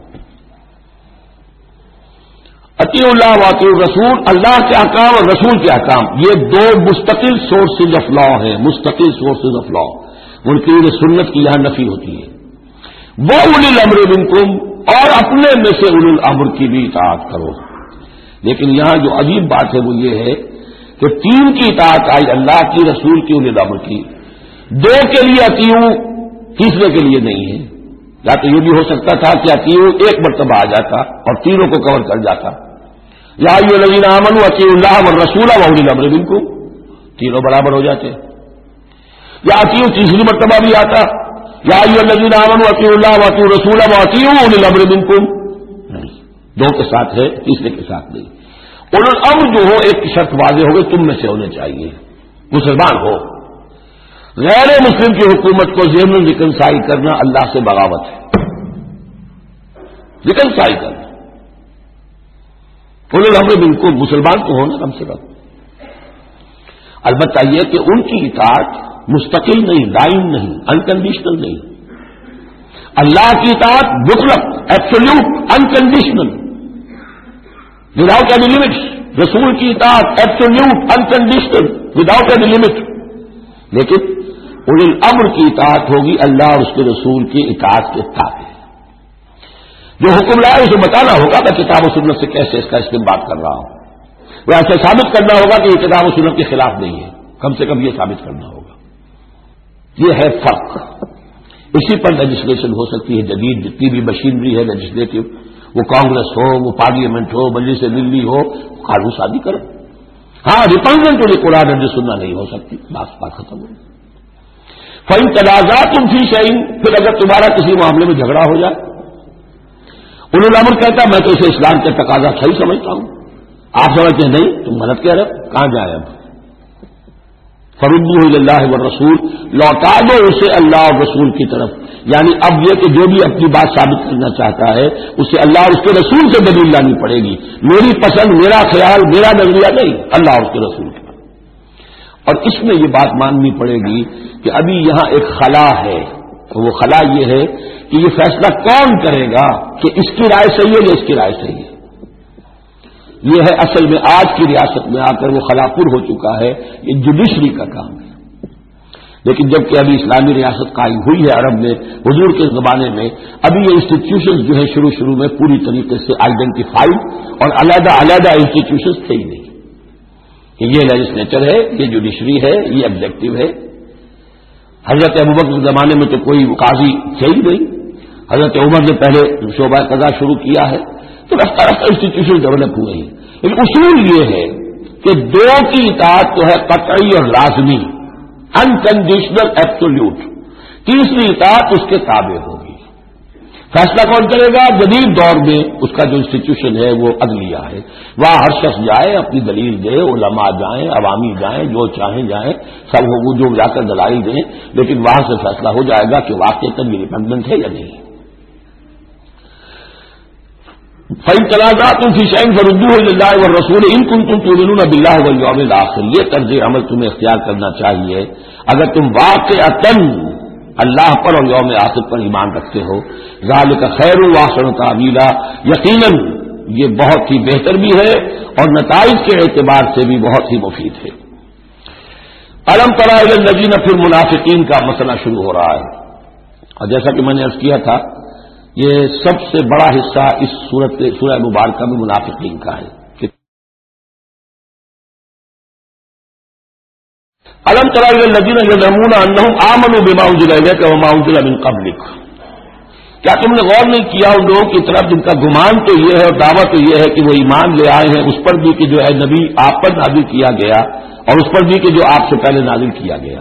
اطیعوا اللہ واطیعوا الرسول، اللہ کے احکام اور رسول کے احکام، یہ 2 مستقل سورسز آف لا ہیں، مستقل سورسز آف لا. منکرین سنت کی یہاں نفی ہوتی ہے. وہ اولی الامر منکم، اور اپنے میں سے اولی الامر کی بھی اطاعت کرو. لیکن یہاں جو عجیب بات ہے وہ یہ ہے کہ 3 کی اطاعت آئی، اللہ کی، رسول کی، اولی الامر کی. 2 کے لیے اطیعوا، تیسرے کے لیے نہیں ہے. یا تو یہ بھی ہو سکتا تھا کہ اطیعوا ایک مرتبہ آ جاتا اور تینوں کو کور کر جاتا. یا ایھا الذین آمنوا اطیعوا اللہ والرسول واولی الامر منکم، تینوں برابر ہو جاتے. یا اطیعوا تیسری مرتبہ بھی آتا، یا ایھا الذین آمنوا اطیعوا اللہ واطیعوا الرسول واطیعوا اولی الامر منکم. نہیں، 2 کے ساتھ ہے، تیسرے کے ساتھ نہیں. اولی الامر جو ہو ایک شرط واضح ہو گئی، تم میں سے ہونے چاہیے، مسلمان ہو. غیر مسلم کی حکومت کو ضمن ریکنسائی کرنا اللہ سے بغاوت ہے. ریکنسائی کرنا، اولی الامر بالکل مسلمان تو ہونا کم سے کم. البتہ یہ کہ ان کی اطاعت مستقل نہیں، دائم نہیں، انکنڈیشنل نہیں. اللہ کی اطاعت مطلق، absolute, unconditional, without any limits. رسول کی اطاعت absolute, unconditional, without any limit. لیکن اولی الامر کی اطاعت ہوگی اللہ اور اس کے رسول کی اطاعت کے تابع. جو حکم لائے اسے بتانا ہوگا کہ کتاب و سنت سے کیسے اس کا استنباط کر رہا ہوں. وہ ایسے ثابت کرنا ہوگا کہ یہ کتاب و سنت کے خلاف نہیں ہے، کم سے کم یہ ثابت کرنا ہوگا. یہ ہے فرق. اسی پر لیجسلیشن ہو سکتی ہے جدید، جتنی بھی مشینری ہے لیجسلیٹو، وہ کانگریس ہو، وہ پارلیمنٹ ہو، مجلس دلی ہو، قانون سازی کرو. ہاں، ریپرزینٹ ہونے قرآن اور سننا نہیں ہو سکتی، بات ختم ہو. فَإِن تَنَازَعْتُمْ فِي شَيْءٍ، پھر اگر تمہارا کسی معاملے میں جھگڑا ہو جائے، اولی الامر کہتا ہے میں تو اسے اسلام کے تقاضا صحیح سمجھتا ہوں، آپ سمجھتے ہیں نہیں تم غلط کہہ رہے ہو، کہاں جائے؟ اب فَرُدُّوهُ إِلَى اللَّهِ وَالرَّسُولِ، لوٹا دو اسے اللہ اور رسول کی طرف. یعنی اب یہ کہ جو بھی اپنی بات ثابت کرنا چاہتا ہے اسے اللہ اور اس کے رسول سے دلیل لانی پڑے گی. میری پسند، میرا خیال، میرا نظریہ نہیں، اللہ اور اس کے رسول کا. اور اس میں یہ بات ماننی پڑے گی کہ ابھی یہاں ایک خلا ہے، تو وہ خلا یہ ہے کہ یہ فیصلہ کون کرے گا کہ اس کی رائے صحیح ہے یا اس کی رائے صحیح ہے. یہ ہے اصل میں آج کی ریاست میں آ کر وہ خلا پر ہو چکا ہے، یہ جوڈیشری کا کام ہے. لیکن جبکہ ابھی اسلامی ریاست قائم ہوئی ہے عرب میں حضور کے زمانے میں، ابھی یہ انسٹیٹیوشنز جو ہے شروع میں پوری طریقے سے آئیڈینٹیفائڈ اور علیحدہ انسٹیٹیوشنز تھے ہی نہیں کہ یہ لیجسلیچر ہے، یہ جوڈیشری ہے، یہ ایگزیکٹو ہے. حضرت ابوبکر کے زمانے میں تو کوئی قاضی تھے ہی نہیں، حضرت عمر نے پہلے شعبہ قضا شروع کیا ہے، تو رفتہ رفتہ انسٹیٹیوشن ڈیولپ ہوئے ہیں. لیکن اصول یہ ہے کہ دو کی اطاعت تو ہے قطعی اور لازمی، انکنڈیشنل ایبسولوٹ. تیسری اطاعت اس کے تابع ہوگی. فیصلہ کون کرے گا؟ جدید دور میں اس کا جو انسٹیٹیوشن ہے وہ عدلیہ ہے. وہاں ہر شخص جائے، اپنی دلیل دے، علماء جائیں، عوامی جائیں، جو چاہیں جائیں، سب وہ جو جا کر دلائل دیں، لیکن وہاں سے فیصلہ ہو جائے گا کہ واقعی یہ ڈیپینڈنٹ ہے یا نہیں. فَإِن تَنَازَعْتُمْ فِي شَيْءٍ فَرُدُّوهُ إِلَى اللَّهِ وَالرَّسُولِ إِن كُنتُمْ تُؤْمِنُونَ بِاللَّهِ وَالْيَوْمِ الْآخِرِ. یہ طرز عمل تمہیں اختیار کرنا چاہیے اگر تم واقعتاً اللہ پر اور یوم آخر پر ایمان رکھتے ہو. ذَلِكَ خَيْرٌ وَأَحْسَنُ تَأْوِيلًا. یقیناً یہ بہت ہی بہتر بھی ہے اور نتائج کے اعتبار سے بھی بہت ہی مفید ہے. أَلَمْ تَرَ إِلَى الَّذِينَ فِي الْمُنَافِقِينَ کا مسئلہ شروع ہو رہا ہے. اور جیسا کہ میں نے عرض کیا تھا، یہ سب سے بڑا حصہ اس سورہ مبارکہ میں منافقین کا ہے. أَلَمْ تَرَ إِلَى الَّذِينَ يَزْعُمُونَ أَنَّهُمْ آمَنُوا بِمَا أُنزِلَ إِلَيْكَ وَمَا أُنزِلَ مِن قَبْلِكَ. کیا تم نے غور نہیں کیا ان لوگوں کی طرف جن کا گمان تو یہ ہے اور دعویٰ تو یہ ہے کہ وہ ایمان لے آئے ہیں اس پر بھی کہ جو ہے نبی آپ پر نازل کیا گیا اور اس پر بھی کہ جو آپ سے پہلے نازل کیا گیا،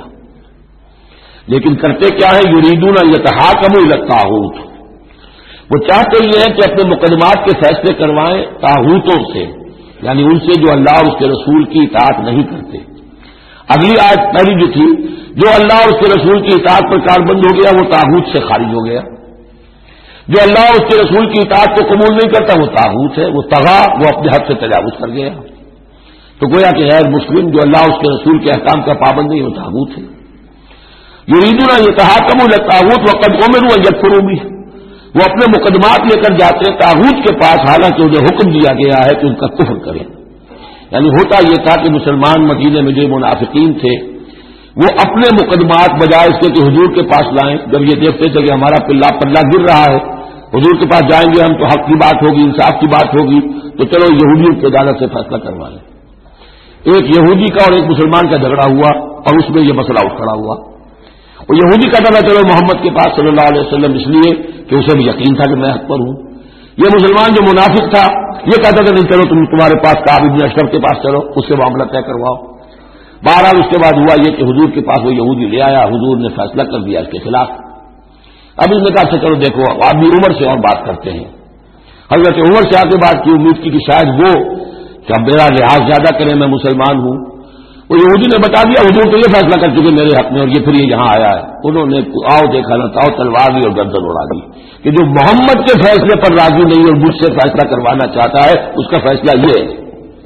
لیکن کرتے کیا ہے؟ یریدون ان یتحاکموا الی الطاغوت. وہ چاہتے یہ ہیں کہ اپنے مقدمات کے فیصلے کروائیں طاغوتوں سے، یعنی ان سے جو اللہ اور اس کے رسول کی اطاعت نہیں کرتے. اگلی آیت پہلی جو تھی، جو اللہ اور اس کے رسول کی اطاعت پر کاربند ہو گیا وہ طاغوت سے خارج ہو گیا. جو اللہ اور اس کے رسول کی اطاعت کو قبول نہیں کرتا وہ طاغوت ہے، وہ طغا، وہ اپنے حد سے تجاوز کر گیا. تو گویا کہ غیر مسلم جو اللہ اور اس کے رسول کے احکام کا پابند نہیں وہ طاغوت ہے. یریدون ان یتحاکموا الی الطاغوت وقد امروا ان یکفروا بہ. وہ اپنے مقدمات لے کر جاتے ہیں طاغوت کے پاس، حالانکہ انہیں حکم دیا گیا ہے کہ ان کا کفر کریں. یعنی ہوتا یہ تھا کہ مسلمان مدینے میں جو منافقین تھے وہ اپنے مقدمات بجائے اس کے کہ حضور کے پاس لائیں. جب یہ دیکھتے تھے کہ ہمارا پلہ گر رہا ہے، حضور کے پاس جائیں گے ہم تو حق کی بات ہوگی، انصاف کی بات ہوگی، تو چلو یہودیوں کی عدالت سے فیصلہ کروا لیں. ایک یہودی کا اور ایک مسلمان کا جھگڑا ہوا اور اس میں یہ مسئلہ اٹھ کھڑا ہوا. وہ یہودی کہتا تھا چلو محمد کے پاس صلی اللہ علیہ وسلم، اس لیے کہ اسے بھی یقین تھا کہ میں حق پر ہوں. یہ مسلمان جو منافق تھا یہ کہتا تھا نہیں چلو تمہارے پاس کعب بن اشرف کے پاس چلو، اس سے معاملہ طے کرواؤ. بہرحال اس کے بعد ہوا یہ کہ حضور کے پاس وہ یہودی لے آیا، حضور نے فیصلہ کر دیا اس کے خلاف. اب اس نے کہا چلو دیکھو آدمی عمر سے اور بات کرتے ہیں. حضرت عمر سے آگے بات کی، امید کی کہ شاید وہ کہ اب میرا لحاظ زیادہ کریں، میں مسلمان ہوں. وہ یہودی نے بتا دیا حضور تو یہ فیصلہ کر چکے میرے حق میں اور یہ پھر یہ یہاں آیا ہے. انہوں نے آؤ دیکھا نہ تاؤ تلوار لی اور گردن اڑا دی کہ جو محمد کے فیصلے پر راضی نہیں اور مجھ سے فیصلہ کروانا چاہتا ہے اس کا فیصلہ یہ ہے.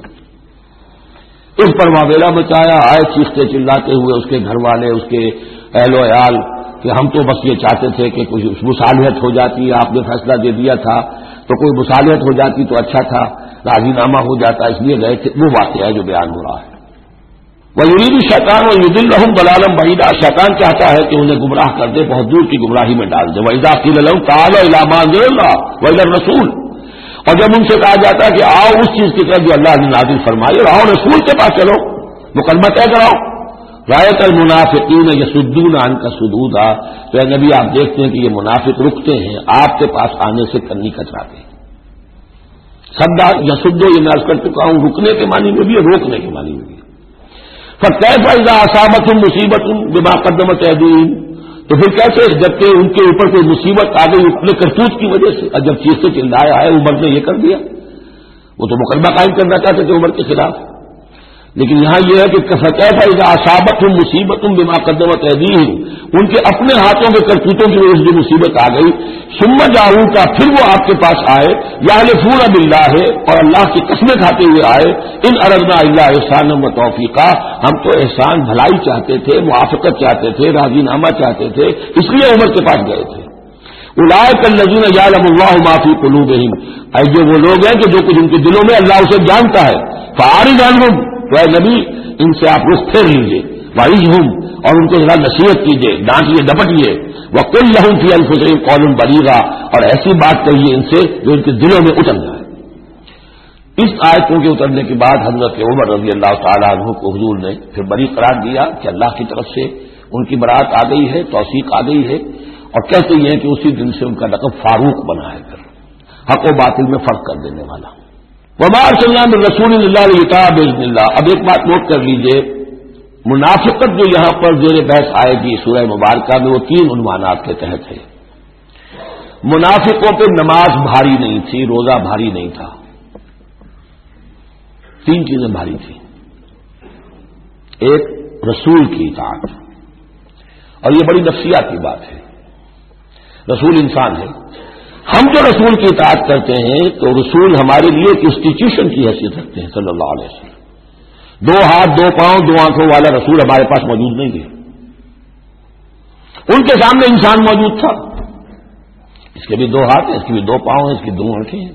اس پر معاملہ مچایا، آئے چیختے چلاتے ہوئے اس کے گھر والے، اس کے اہل و عیال کہ ہم تو بس یہ چاہتے تھے کہ کچھ مصالحت ہو جاتی، آپ نے فیصلہ دے دیا تھا تو کوئی مصالحت ہو جاتی تو اچھا تھا، راضی نامہ ہو جاتا، اس لیے گئے تھے. وہ واقعہ ہے جو بیان ہو رہا ہے. وَيُرِيدُ الشَّيْطَانُ أَن يُضِلَّهُمْ ضَلَالًا بَعِيدًا. شیطان چاہتا ہے کہ انہیں گمراہ کر دے، بہت دور کی گمراہی میں ڈال دے. وَإِذَا قِيلَ لَهُمْ تَعَالَوْا إِلَىٰ مَا أَنزَلَ اللَّهُ وَإِلَى الرَّسُولِ. اور جب ان سے کہا جاتا ہے کہ آؤ اس چیز کی طرف جو اللہ نے نازل فرمائی اور آؤ رسول کے پاس چلو، مقدمہ طے کراؤ. رَأَيْتَ الْمُنَافِقِينَ يَصُدُّونَ عَنْكَ صُدُودًا. تو اے نبی آپ دیکھتے ہیں کہ یہ منافق رکتے ہیں آپ کے پاس آنے سے، کنی کتراتے ہیں. صدا یسدو یہ میں عرض کر چکا ہوں، رکنے کے معنی میں بھی ہے، روکنے کے معنی میں بھی. فَكَيْفَ إِذَا أَصَابَتْهُم مُّصِيبَةٌ بِمَا قَدَّمَتْ أَيْدِيهِمْ. تو پھر کیسے جبکہ ان کے اوپر کوئی مصیبت آ گئی اپنے کرتوت کی وجہ سے، اور جب چیز سے چلایا ہے عمر نے یہ کر دیا. وہ تو مقدمہ قائم کرنا چاہتے تھے عمر کے خلاف، لیکن یہاں یہ ہے کہ فَكَيْفَ إِذَا أَصَابَتْهُم مُّصِيبَةٌ بِمَا قَدَّمَتْ أَيْدِيهِمْ. ان کے اپنے ہاتھوں کے کرتوتوں کی وجہ سے جو مصیبت آ گئی، ثُمَّ جَاءُوكَ پھر وہ آپ کے پاس آئے، يَحْلِفُونَ بِاللَّهِ اور اللہ کی قسمیں کھاتے ہوئے آئے، إِنْ أَرَدْنَا إِلَّا إِحْسَانًا وَتَوْفِيقًا. ہم تو احسان بھلائی چاہتے تھے، موافقت چاہتے تھے، راضی نامہ چاہتے تھے، اس لیے عمر کے پاس گئے تھے. أُولَٰئِكَ الَّذِينَ يَعْلَمُ اللَّهُ مَا فِي قُلُوبِهِمْ. جو وہ لوگ ہیں کہ جو کچھ ان کے دلوں میں اللہ اسے جانتا ہے. فَأَعْرِضْ عَنْهُمْ. تو اے نبی ان سے آپ رخ پھیر لیجیے. وَعِظْهُمْ اور ان کو ذرا نصیحت کیجیے، ڈانٹیے ڈپٹیے. وَقُلْ لَهُمْ فِي أَنفُسِهِمْ قَوْلًا بَلِيغًا اور ایسی بات کہیے ان سے جو ان کے دلوں میں اتر جائے. اس آیتوں کے اترنے کے بعد حضرت عمر رضی اللہ تعالیٰ عنہ کو حضور نے پھر بری قرار دیا کہ اللہ کی طرف سے ان کی برات آ گئی ہے، توثیق آ گئی ہے، اور کہتے ہیں کہ اسی دن سے ان کا لقب فاروق بنا ہے، حق و باطل میں فرق کر دینے والا۔ وما ارسلنا من رسول الا لیطاع باذن اللہ۔ اب ایک بات نوٹ کر لیجئے، منافقت جو یہاں پر زیر بحث آئے گی سورہ مبارکہ میں، وہ 3 عنوانات کے تحت ہے۔ منافقوں پہ نماز بھاری نہیں تھی، روزہ بھاری نہیں تھا، 3 چیزیں بھاری تھیں۔ ایک، رسول کی اطاعت، اور یہ بڑی نفسیاتی بات ہے، رسول انسان ہے، ہم جو رسول کی اطاعت کرتے ہیں تو رسول ہمارے لیے ایک انسٹیٹیوشن کی حیثیت رکھتے ہیں صلی اللہ علیہ وسلم۔ 2 ہاتھ 2 پاؤں 2 آنکھوں والا رسول ہمارے پاس موجود نہیں ہے، ان کے سامنے انسان موجود تھا، اس کے بھی 2 ہاتھ ہیں، اس کے بھی 2 پاؤں ہیں، اس کی 2 آنکھیں ہیں۔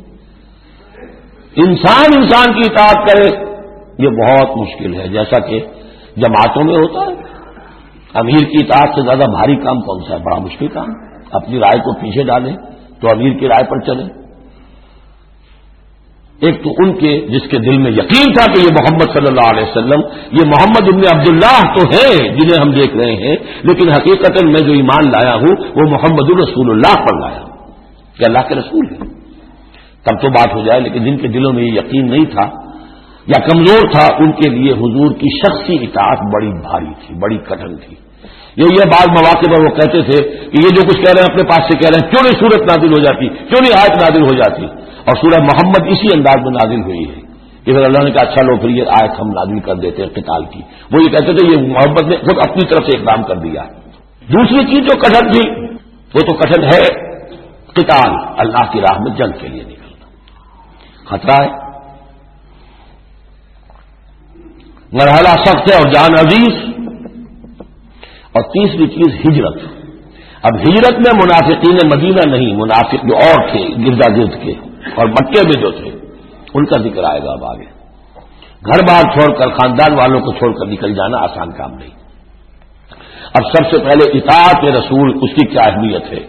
انسان کی اطاعت کرے یہ بہت مشکل ہے، جیسا کہ جماعتوں میں ہوتا ہے۔ امیر کی اطاعت سے زیادہ بھاری کام کون سا ہے؟ بڑا مشکل کام، اپنی رائے کو پیچھے ڈالیں تو امیر کی رائے پر چلیں۔ ایک تو ان کے جس کے دل میں یقین تھا کہ یہ محمد صلی اللہ علیہ وسلم، یہ محمد ابن عبداللہ تو ہے جنہیں ہم دیکھ رہے ہیں، لیکن حقیقت میں جو ایمان لایا ہوں وہ محمد الرسول اللہ پر لایا ہوں کہ اللہ کے رسول ہے، تب تو بات ہو جائے۔ لیکن جن کے دلوں میں یہ یقین نہیں تھا یا کمزور تھا، ان کے لیے حضور کی شخصی اطاعت بڑی بھاری تھی، بڑی کٹھن تھی۔ یہ بعض مواقع پر وہ کہتے تھے کہ یہ جو کچھ کہہ رہے ہیں اپنے پاس سے کہہ رہے ہیں، کیوں نہیں سورت نازل ہو جاتی، کیوں نہیں آیت نازل ہو جاتی؟ اور سورہ محمد اسی انداز میں نازل ہوئی ہے کہ پھر اللہ نے کہا اچھا لو، پھر یہ آیت ہم نازل کر دیتے ہیں قتال کی۔ وہ یہ کہتے تھے یہ محمد نے خود اپنی طرف سے اقدام کر دیا۔ دوسری چیز جو کٹھن تھی وہ تو کٹھن ہے، قتال، اللہ کی راہ میں جنگ کے لیے نکلنا خطرہ ہے، مرحلہ سخت ہے اور جان عزیز۔ اور تیسری چیز ہجرت۔ اب ہجرت میں منافقین مدینہ نہیں، منافق جو اور تھے گردا گرد کے اور مکے میں جو تھے ان کا ذکر آئے گا اب آگے۔ گھر بار چھوڑ کر، خاندان والوں کو چھوڑ کر نکل جانا آسان کام نہیں۔ اب سب سے پہلے اطاعت رسول، اس کی کیا اہمیت ہے۔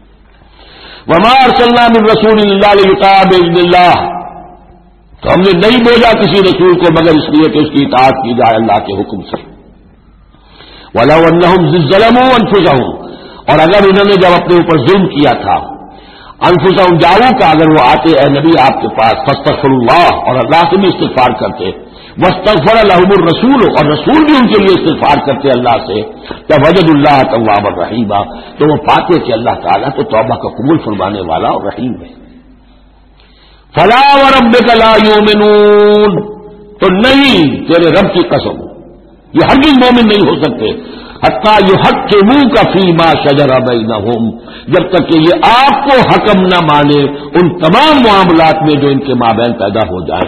وما ارسلنا من رسول الا لیطاع باذن اللہ، تو ہم نے نہیں بھیجا کسی رسول کو مگر اس لیے کہ اس کی اطاعت کی جائے اللہ کے حکم سے۔ وَلَوْ أَنَّهُمْ ظَلَمُوا أَنفُسَهُمْ، اور اگر انہوں نے جب اپنے اوپر ظلم کیا تھا، انفسہم جاؤ کا اگر وہ آتے اے نبی آپ کے پاس، فاستغفروا اللہ، اور اللہ سے بھی استغفار کرتے، واستغفر لهم الرسول، اور رسول بھی ان کے لیے استغفار کرتے اللہ سے، فوجدوا اللہ توابا رحیما، تو وہ پاتے کہ اللہ تعالیٰ تو توبہ کا قبول فرمانے والا اور رحیم ہے۔ فلا وربک لا یؤمنون، تو نہیں تیرے رب کی قسم یہ ہرگز مومن نہیں ہو سکتے، حتیٰ یحکموک فیما شجر بینہم، جب تک کہ یہ آپ کو حکم نہ مانے ان تمام معاملات میں جو ان کے مابین پیدا ہو جائے۔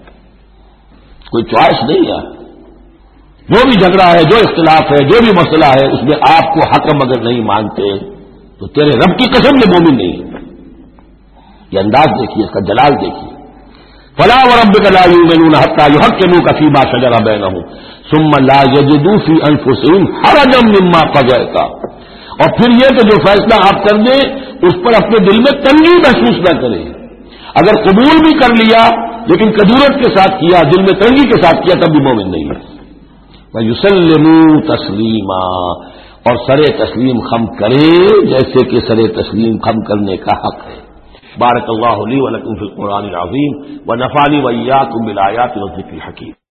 کوئی چوائس نہیں ہے، جو بھی جھگڑا ہے، جو اختلاف ہے، جو بھی مسئلہ ہے، اس میں آپ کو حکم اگر نہیں مانتے تو تیرے رب کی قسم یہ مومن نہیں ہے۔ یہ انداز دیکھیے، اس کا جلال دیکھیے۔ فلا وربک لا یؤمنون حتى یحکموک فیما شجر بینہم ثم لا یجدوا فی انفسہم حرجا مما قضیت، اور پھر یہ کہ جو فیصلہ آپ کر دیں اس پر اپنے دل میں تنگی محسوس نہ کریں۔ اگر قبول بھی کر لیا لیکن کدورت کے ساتھ کیا، دل میں تنگی کے ساتھ کیا، تب بھی مومن نہیں ہے۔ وَيُسَلِّمُوا تَسْلِيمًا، اور سر تسلیم خم کرے جیسے کہ سر تسلیم خم کرنے کا حق ہے۔ بارک اللہ لی ولکم فی القرآن العظیم ونفعنی وإیاکم بالآیات والذکر الحکیم۔